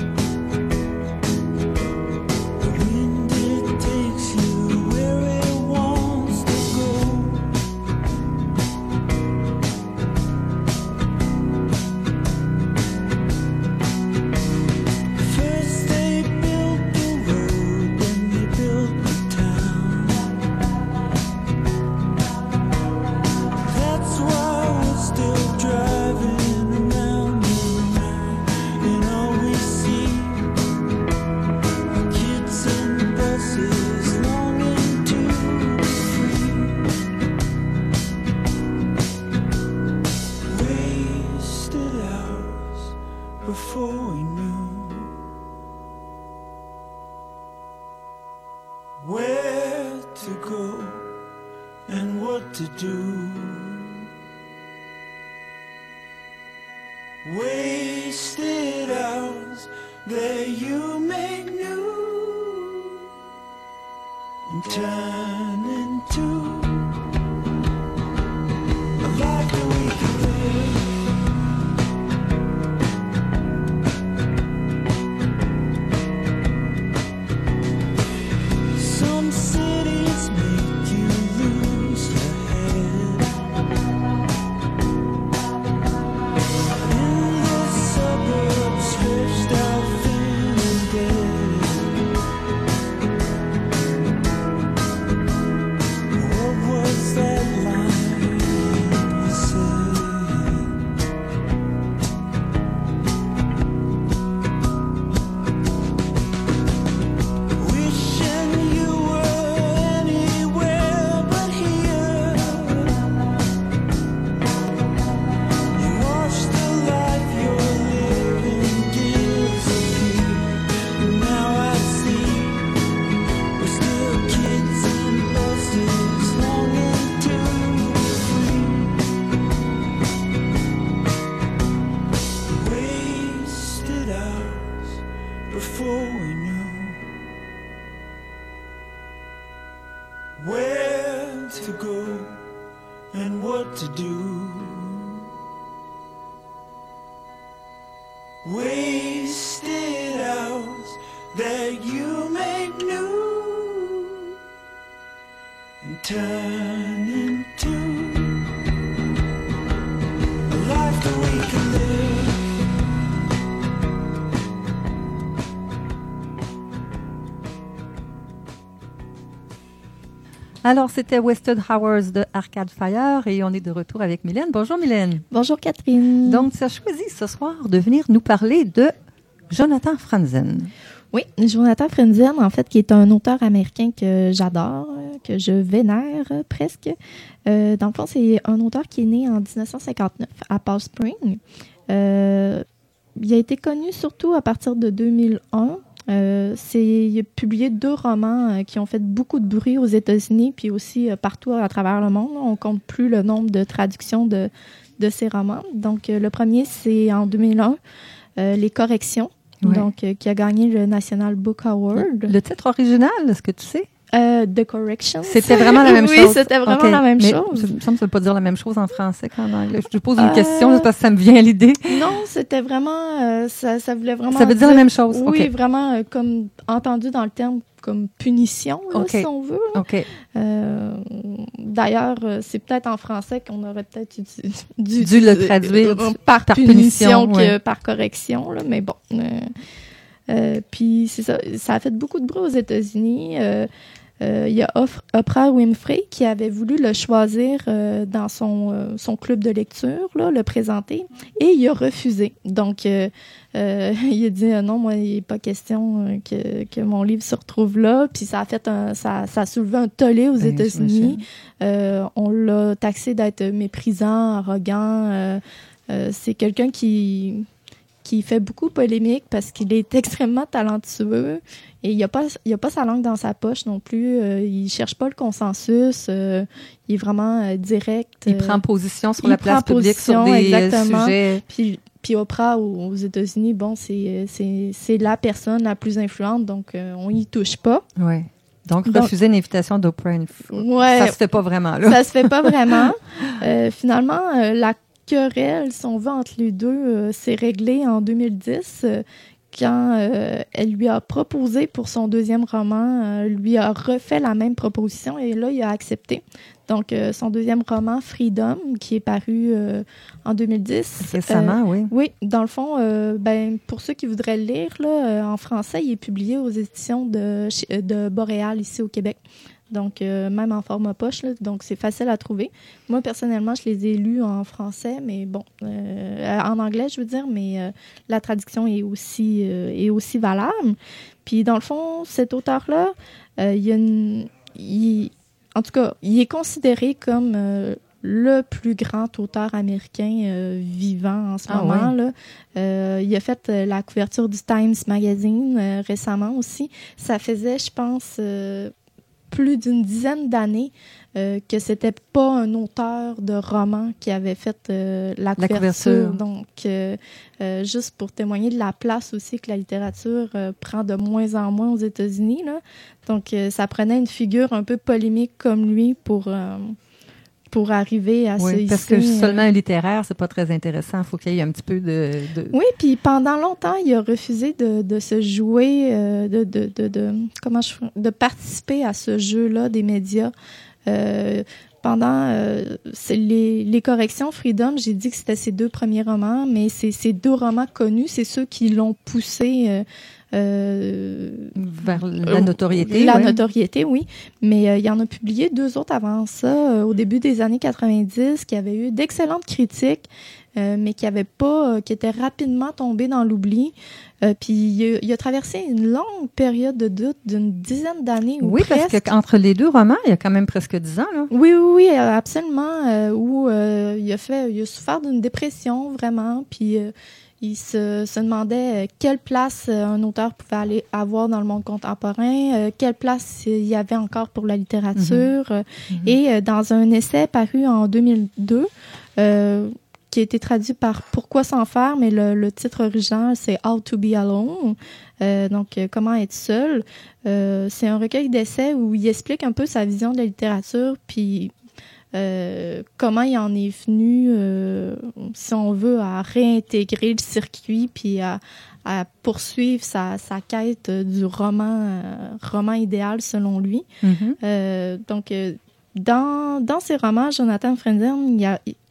The wind, it takes you where it wants to go. First they built the road, then they built the town. That's why we're still driving around and around, and all we see are kids and buses longing to be free. Wasted hours before we knew where to go and what to do. Wasted hours that you make new and turn into a life that we can live. Some cities make you lose your head. In the suburbs, stretched out thin and dead. What was that line you said? Wishing you were anywhere but here. You watch the life you're living disappear. Now I see we're still kids and buses longing to be free. Wasted hours before we knew where to go and what to do. Wasted hours that you make new and turn into a life that we can live. Alors, c'était Wasted Hours de Arcade Fire et on est de retour avec Mylène. Bonjour, Mylène. Bonjour Catherine. Donc, tu as choisi ce soir de venir nous parler de Jonathan Franzen. Oui, Jonathan Franzen, en fait, qui est un auteur américain que j'adore, euh, que je vénère euh, presque. Euh, dans le fond, c'est un auteur qui est né en dix-neuf cent cinquante-neuf à Palm Springs. Euh, il a été connu surtout à partir de deux mille un. Euh, c'est, il a publié deux romans euh, qui ont fait beaucoup de bruit aux États-Unis, puis aussi euh, partout à travers le monde. On compte plus le nombre de traductions de, de ces romans. Donc, euh, le premier, c'est en deux mille un, euh, Les Corrections, Ouais. donc euh, qui a gagné le National Book Award. Le titre original, est-ce que tu sais? Euh, The Corrections. C'était vraiment la même oui, chose? Oui, c'était vraiment Ok. la même Mais chose. Ça me semble que ça ne veut pas dire la même chose en français qu'en anglais. Je te pose une Euh, question juste parce que ça me vient à l'idée. Non, c'était vraiment... euh, ça, ça voulait vraiment Ça veut dire la même chose? Oui, Ok. vraiment, euh, comme entendu dans le terme comme punition, là, Ok. si on veut. là. OK. Euh, D'ailleurs, euh, c'est peut-être en français qu'on aurait peut-être dû, dû, Dû le traduire euh, par, par punition, punition, que ouais. par correction, là, mais bon. Euh, euh, puis c'est ça, ça a fait beaucoup de bruit aux États-Unis. Euh, euh, il y a Off- Oprah Winfrey qui avait voulu le choisir euh, dans son, euh, son club de lecture, là, le présenter, et il a refusé. Donc, euh, euh, il a dit euh, non, moi, il n'est pas question euh, que, que mon livre se retrouve là. Puis ça a fait un, ça, ça a soulevé un tollé aux Ben, États-Unis. Euh, on l'a taxé d'être méprisant, arrogant. Euh, euh, c'est quelqu'un qui qui fait beaucoup polémique parce qu'il est extrêmement talentueux et il n'a pas, il a pas sa langue dans sa poche non plus. Euh, il cherche pas le consensus. Euh, il est vraiment euh, direct. Il euh, prend position sur il la place prend publique sur position, des euh, exactement. sujets. Puis, puis Oprah aux, aux États-Unis, bon, c'est, c'est, c'est la personne la plus influente, donc euh, on y touche pas. Ouais. Donc, Donc- refuser une invitation d'Oprah Winfrey. Ouais. Ça se fait pas vraiment, là. Ça se fait pas vraiment. Euh, finalement, euh, la querelle, si on veut, entre les deux, euh, s'est réglée en deux mille dix euh, quand euh, elle lui a proposé pour son deuxième roman, euh, lui a refait la même proposition et là, il a accepté. Donc, euh, son deuxième roman, Freedom, qui est paru euh, en deux mille dix. Récemment, oui. Oui, dans le fond, euh, ben, pour ceux qui voudraient le lire, là, euh, en français, il est publié aux éditions de, chez- de Boréal, ici au Québec. Donc, euh, même en format poche, là, donc c'est facile à trouver. Moi, personnellement, je les ai lus en français, mais bon, euh, en anglais, je veux dire, mais euh, la traduction est aussi, euh, est aussi valable. Puis, dans le fond, cet auteur-là, euh, il y a une... il- en tout cas, il est considéré comme euh, le plus grand auteur américain euh, vivant en ce Ah moment. ouais. Là. Euh, il a fait euh, la couverture du Times Magazine euh, récemment aussi. Ça faisait, je pense, euh, plus d'une dizaine d'années euh, que c'était pas un auteur de roman qui avait fait euh, la, La couverture. couverture. Donc, euh, euh, juste pour témoigner de la place aussi que la littérature euh, prend de moins en moins aux États-Unis, là. Donc, euh, ça prenait une figure un peu polémique comme lui pour, euh, pour arriver à Oui, se parce que hisser, euh, seulement un littéraire, c'est pas très intéressant. Il faut qu'il y ait un petit peu de... de- Oui, puis pendant longtemps, il a refusé de, de se jouer, euh, de, de, de, de, comment je, de participer à ce jeu-là des médias. Euh, pendant euh, c'est les, les corrections Freedom, j'ai dit que c'était ses deux premiers romans, mais c'est ces deux romans connus, c'est ceux qui l'ont poussé euh, euh, vers la notoriété. la oui. notoriété, oui. Mais euh, il en a publié deux autres avant ça, euh, au début des années quatre-vingt-dix, qui avaient eu d'excellentes critiques, euh, mais qui avaient pas, euh, qui étaient rapidement tombés dans l'oubli. Euh, puis il a, il a traversé une longue période de doute d'une dizaine d'années ou Oui, presque. parce qu'entre les deux romans, il y a quand même presque dix ans, là. Oui, oui, oui, euh, absolument. euh, où euh, il a fait, il a souffert d'une dépression vraiment, puis euh, il se, se demandait euh, quelle place euh, un auteur pouvait aller avoir dans le monde contemporain, euh, quelle place il y avait encore pour la littérature. euh, Et euh, dans un essai paru en deux mille deux, euh, qui a été traduit par Pourquoi s'en faire, mais le, le titre original, c'est How to be alone. Euh, donc, euh, comment être seul. Euh, c'est un recueil d'essais où il explique un peu sa vision de la littérature, puis euh, comment il en est venu, euh, si on veut, à réintégrer le circuit, puis à, à poursuivre sa, sa quête du roman, euh, roman idéal selon lui. Mhm. Euh, donc, euh, dans, dans ses romans, Jonathan Franzen, il y a, il-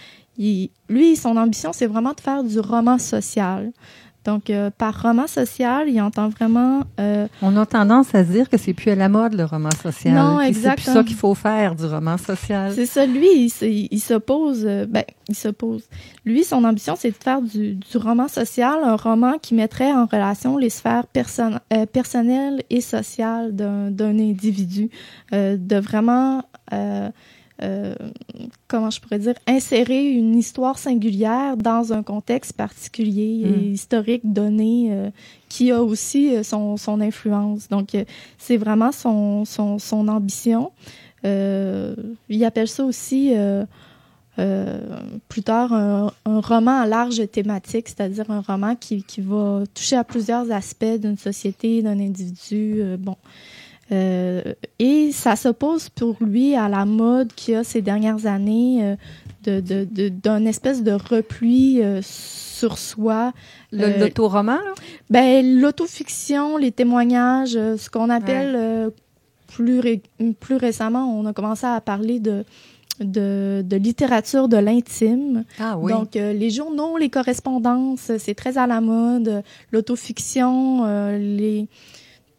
il- lui, son ambition, c'est vraiment de faire du roman social. Donc, euh, par roman social, il entend vraiment... euh, On a tendance à se dire que c'est plus à la mode, le roman social. Non, Puis C'est plus exactement. ça qu'il faut faire, du roman social. C'est ça, lui, il, s- il s'oppose... euh, ben, il s'oppose. Lui, son ambition, c'est de faire du, du roman social, un roman qui mettrait en relation les sphères person- euh, personnelles et sociales d'un, d'un individu. Euh, de vraiment... Euh, euh, comment je pourrais dire, insérer une histoire singulière dans un contexte particulier et Mm. historique donné euh, qui a aussi euh, son, son influence. Donc, euh, c'est vraiment son, son, son ambition. Euh, il appelle ça aussi, euh, euh, plus tard, un, un roman à large thématique, c'est-à-dire un roman qui, qui va toucher à plusieurs aspects d'une société, d'un individu. Euh, bon. Euh, et ça s'oppose pour lui à la mode qu'il y a ces dernières années euh, de, de, de, d'un espèce de repli euh, sur soi. Le, Euh, l'auto-roman, là? Ben, l'autofiction, les témoignages, euh, ce qu'on appelle euh, plus, ré- plus récemment, on a commencé à parler de, de, de littérature de l'intime. Ah oui. Donc, euh, les journaux, les correspondances, c'est très à la mode. L'autofiction, euh, les...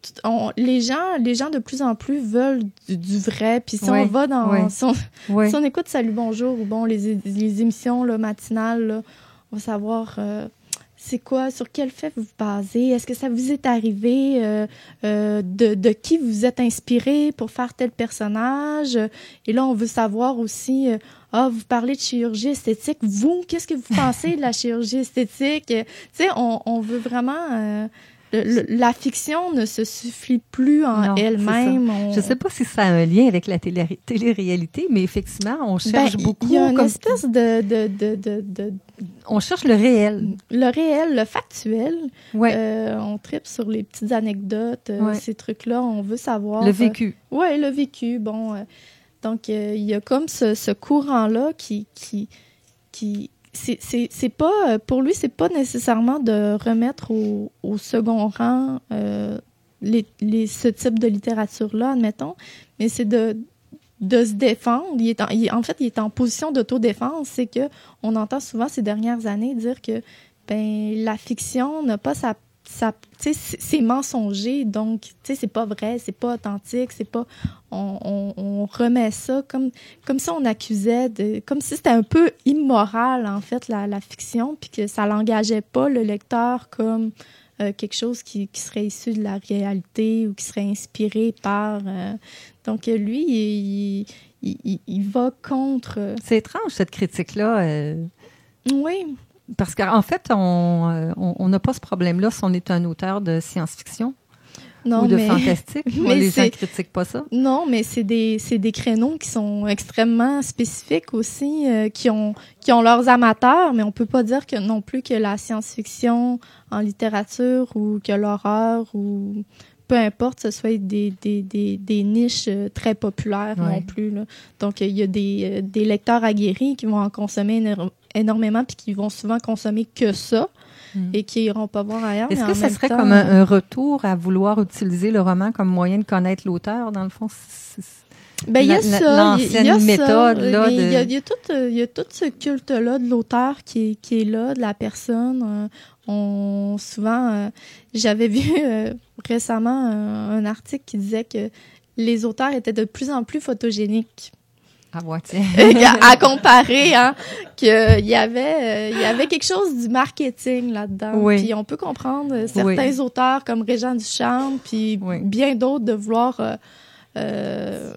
tout- on- les gens, les gens de plus en plus veulent du, du vrai. Puis si Ouais, on va dans, ouais. si, on, Oui. si on écoute Salut Bonjour ou bon les, é- les émissions là, matinales, là, on va savoir euh, c'est quoi, sur quel fait vous vous basez, est-ce que ça vous est arrivé, euh, euh, de, de qui vous êtes inspiré pour faire tel personnage. Et là, on veut savoir aussi, euh, ah, vous parlez de chirurgie esthétique, vous, qu'est-ce que vous pensez de la chirurgie esthétique? Euh, Tu sais, on, on veut vraiment... euh, le- le- la fiction ne se suffit plus en Non, c'est elle-même. On- Je ne sais pas si ça a un lien avec la télé- télé-réalité, mais effectivement, on cherche Ben, beaucoup. Il y a une comme- espèce de, de, de, de, de- On cherche le réel. le réel, le factuel. Ouais. Euh, on tripe sur les petites anecdotes, euh, Ouais. ces trucs-là. On veut savoir. Le vécu. Euh, ouais, le vécu. Bon, euh, donc euh, il y a comme ce, ce courant-là qui, qui, qui c'est, c'est, c'est pas euh, pour lui, c'est pas nécessairement de remettre au, au second rang euh, les, les, ce type de littérature-là, admettons, mais c'est de de se défendre. Il est en, il- en fait, il est en position d'autodéfense. C'est que on entend souvent ces dernières années dire que ben la fiction n'a pas sa sa tu sais c'est c'est mensonger, donc tu sais c'est pas vrai, c'est pas authentique, c'est pas on, on, on remet ça comme comme si on accusait de comme si c'était un peu immoral en fait la, la fiction, puis que ça l'engageait pas le lecteur comme euh, quelque chose qui, qui serait issu de la réalité ou qui serait inspiré par euh, donc euh, lui il, il, il, il va contre euh, C'est étrange, cette critique-là. euh, oui. Parce qu'en fait, on euh, on on n'a pas ce problème-là si on est un auteur de science-fiction Non, ou de mais fantastique. Moi, mais les gens c'est- ne critiquent pas ça. Non, mais c'est des, c'est des créneaux qui sont extrêmement spécifiques aussi, euh, qui ont, qui ont leurs amateurs, mais on peut pas dire que non plus que la science-fiction en littérature ou que l'horreur ou peu importe, ce soit des, des, des, des niches euh, très populaires Ouais. non plus, là. Donc, il y a des, euh, des lecteurs aguerris qui vont en consommer éno- énormément puis qui vont souvent consommer que ça Mm. et qui iront pas voir ailleurs. Est-ce mais que en ça même serait temps, comme un, un retour à vouloir utiliser le roman comme moyen de connaître l'auteur, dans le fond? C'est- c'est- Ben, il y a La- la- ça. il y a- l'ancienne il y a ça, méthode, là, mais Il y, a- de- il y a tout, euh, il y a tout ce culte-là de l'auteur qui est, qui est là, de la personne. Euh, on, souvent, euh, j'avais vu euh, récemment un, un article qui disait que les auteurs étaient de plus en plus photogéniques. Ah ouais, tiens. à, à comparer, hein, qu'il y avait, euh, il y avait quelque chose du marketing là-dedans. Oui. Puis on peut comprendre euh, certains Oui. auteurs comme Régent Ducharme, puis Oui. bien d'autres de vouloir euh, euh,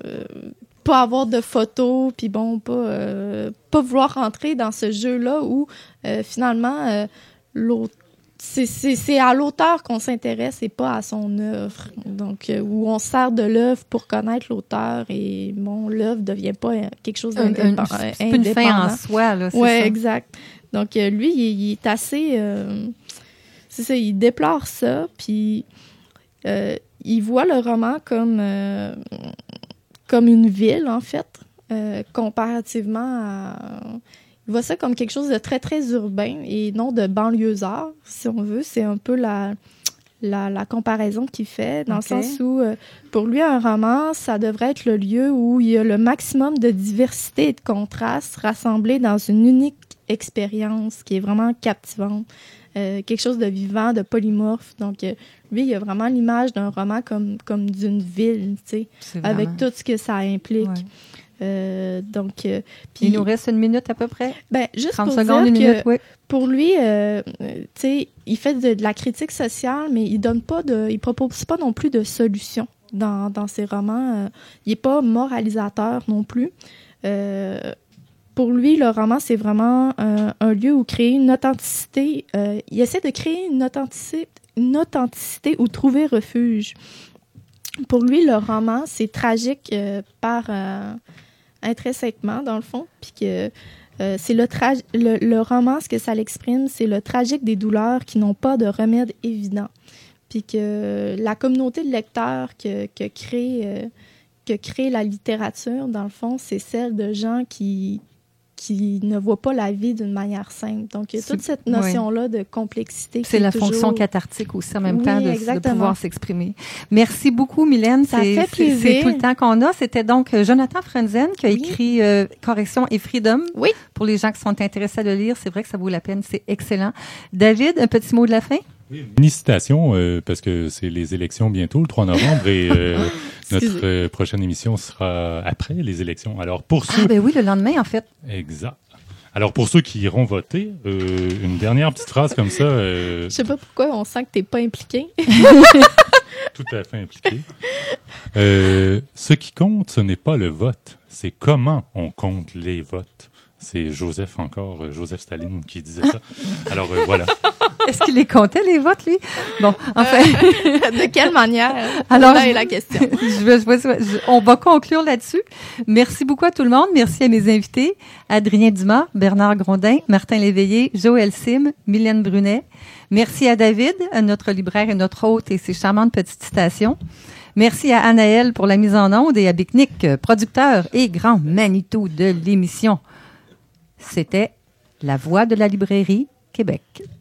pas avoir de photos, puis bon, pas, euh, pas vouloir rentrer dans ce jeu-là où euh, finalement euh, l'auteur c'est, c'est, c'est à l'auteur qu'on s'intéresse et pas à son œuvre. Donc, euh, où on se sert de l'œuvre pour connaître l'auteur et, bon, l'œuvre devient pas euh, quelque chose Un- un- d'indépendant. C'est pas une fin en soi, là, c'est Ouais, ça. exact. Donc, euh, lui, il, il est assez... euh, c'est ça, il déplore ça, puis euh, il voit le roman comme, euh, comme une ville, en fait, euh, comparativement à... Il voit ça comme quelque chose de très, très urbain et non de banlieusard, si on veut. C'est un peu la, la, la comparaison qu'il fait, dans Ok. le sens où, euh, pour lui, un roman, ça devrait être le lieu où il y a le maximum de diversité et de contraste rassemblés dans une unique expérience qui est vraiment captivante. Euh, quelque chose de vivant, de polymorphe. Donc, euh, lui, il a vraiment l'image d'un roman comme, comme d'une ville, tu sais, C'est avec vraiment- tout ce que ça implique. Ouais. Euh, donc, euh, puis, Il nous reste une minute à peu près. ben, juste trente pour secondes, une dire que minute, oui. pour lui, euh, euh, tu sais, il fait de, de la critique sociale, mais il donne pas de, il propose pas non plus de solutions dans, dans ses romans. Euh, il est pas moralisateur non plus. Euh, pour lui, le roman, c'est vraiment euh, un lieu où créer une authenticité. Euh, il essaie de créer une authenticité, une authenticité où trouver refuge. Pour lui, le roman, c'est tragique euh, par euh, intrinsèquement, dans le fond, puis que euh, c'est le, tra- le le roman, ce que ça l'exprime, c'est le tragique des douleurs qui n'ont pas de remède évident. Puis que la communauté de lecteurs que, que, crée, euh, que crée la littérature, dans le fond, c'est celle de gens qui, qui ne voient pas la vie d'une manière simple. Donc, il y a C'est- toute cette ouais. notion-là de complexité. qui C'est est la toujours- fonction cathartique aussi en même Oui, temps de, de exactement. pouvoir s'exprimer. Merci beaucoup, Mylène. Ça C'est- fait c'est- plaisir. C'est tout le temps qu'on a. C'était donc euh, Jonathan Frenzen qui a Oui. écrit euh, Correction et Freedom. Oui. Pour les gens qui sont intéressés à le lire, c'est vrai que ça vaut la peine. C'est excellent. David, un petit mot de la fin? Mini citation, euh, parce que c'est les élections bientôt, le trois novembre, et euh, notre euh, prochaine émission sera après les élections. Alors, pour ceux... Ah, ben oui, le lendemain, en fait. Exact. Alors, pour ceux qui iront voter, euh, une dernière petite phrase comme ça... Euh... Je sais pas pourquoi on sent que t'es pas impliqué. Tout à fait impliqué. Euh, ce qui compte, ce n'est pas le vote, c'est comment on compte les votes. C'est Joseph encore, euh, Joseph Staline qui disait ça. Alors, euh, voilà. Est-ce qu'il les comptait, les votes, lui? Bon, en fait... De quelle manière? Alors, Là je- est la question. je vais- je vais- je- on va conclure là-dessus. Merci beaucoup à tout le monde. Merci à mes invités, Adrien Dumas, Bernard Grondin, Martin Léveillé, Joël Sim, Mylène Brunet. Merci à David, à notre libraire et notre hôte et ses charmantes petites citations. Merci à Anaël pour la mise en onde et à Bicnic, producteur et grand Manitou de l'émission. C'était La Voix de la librairie Québec.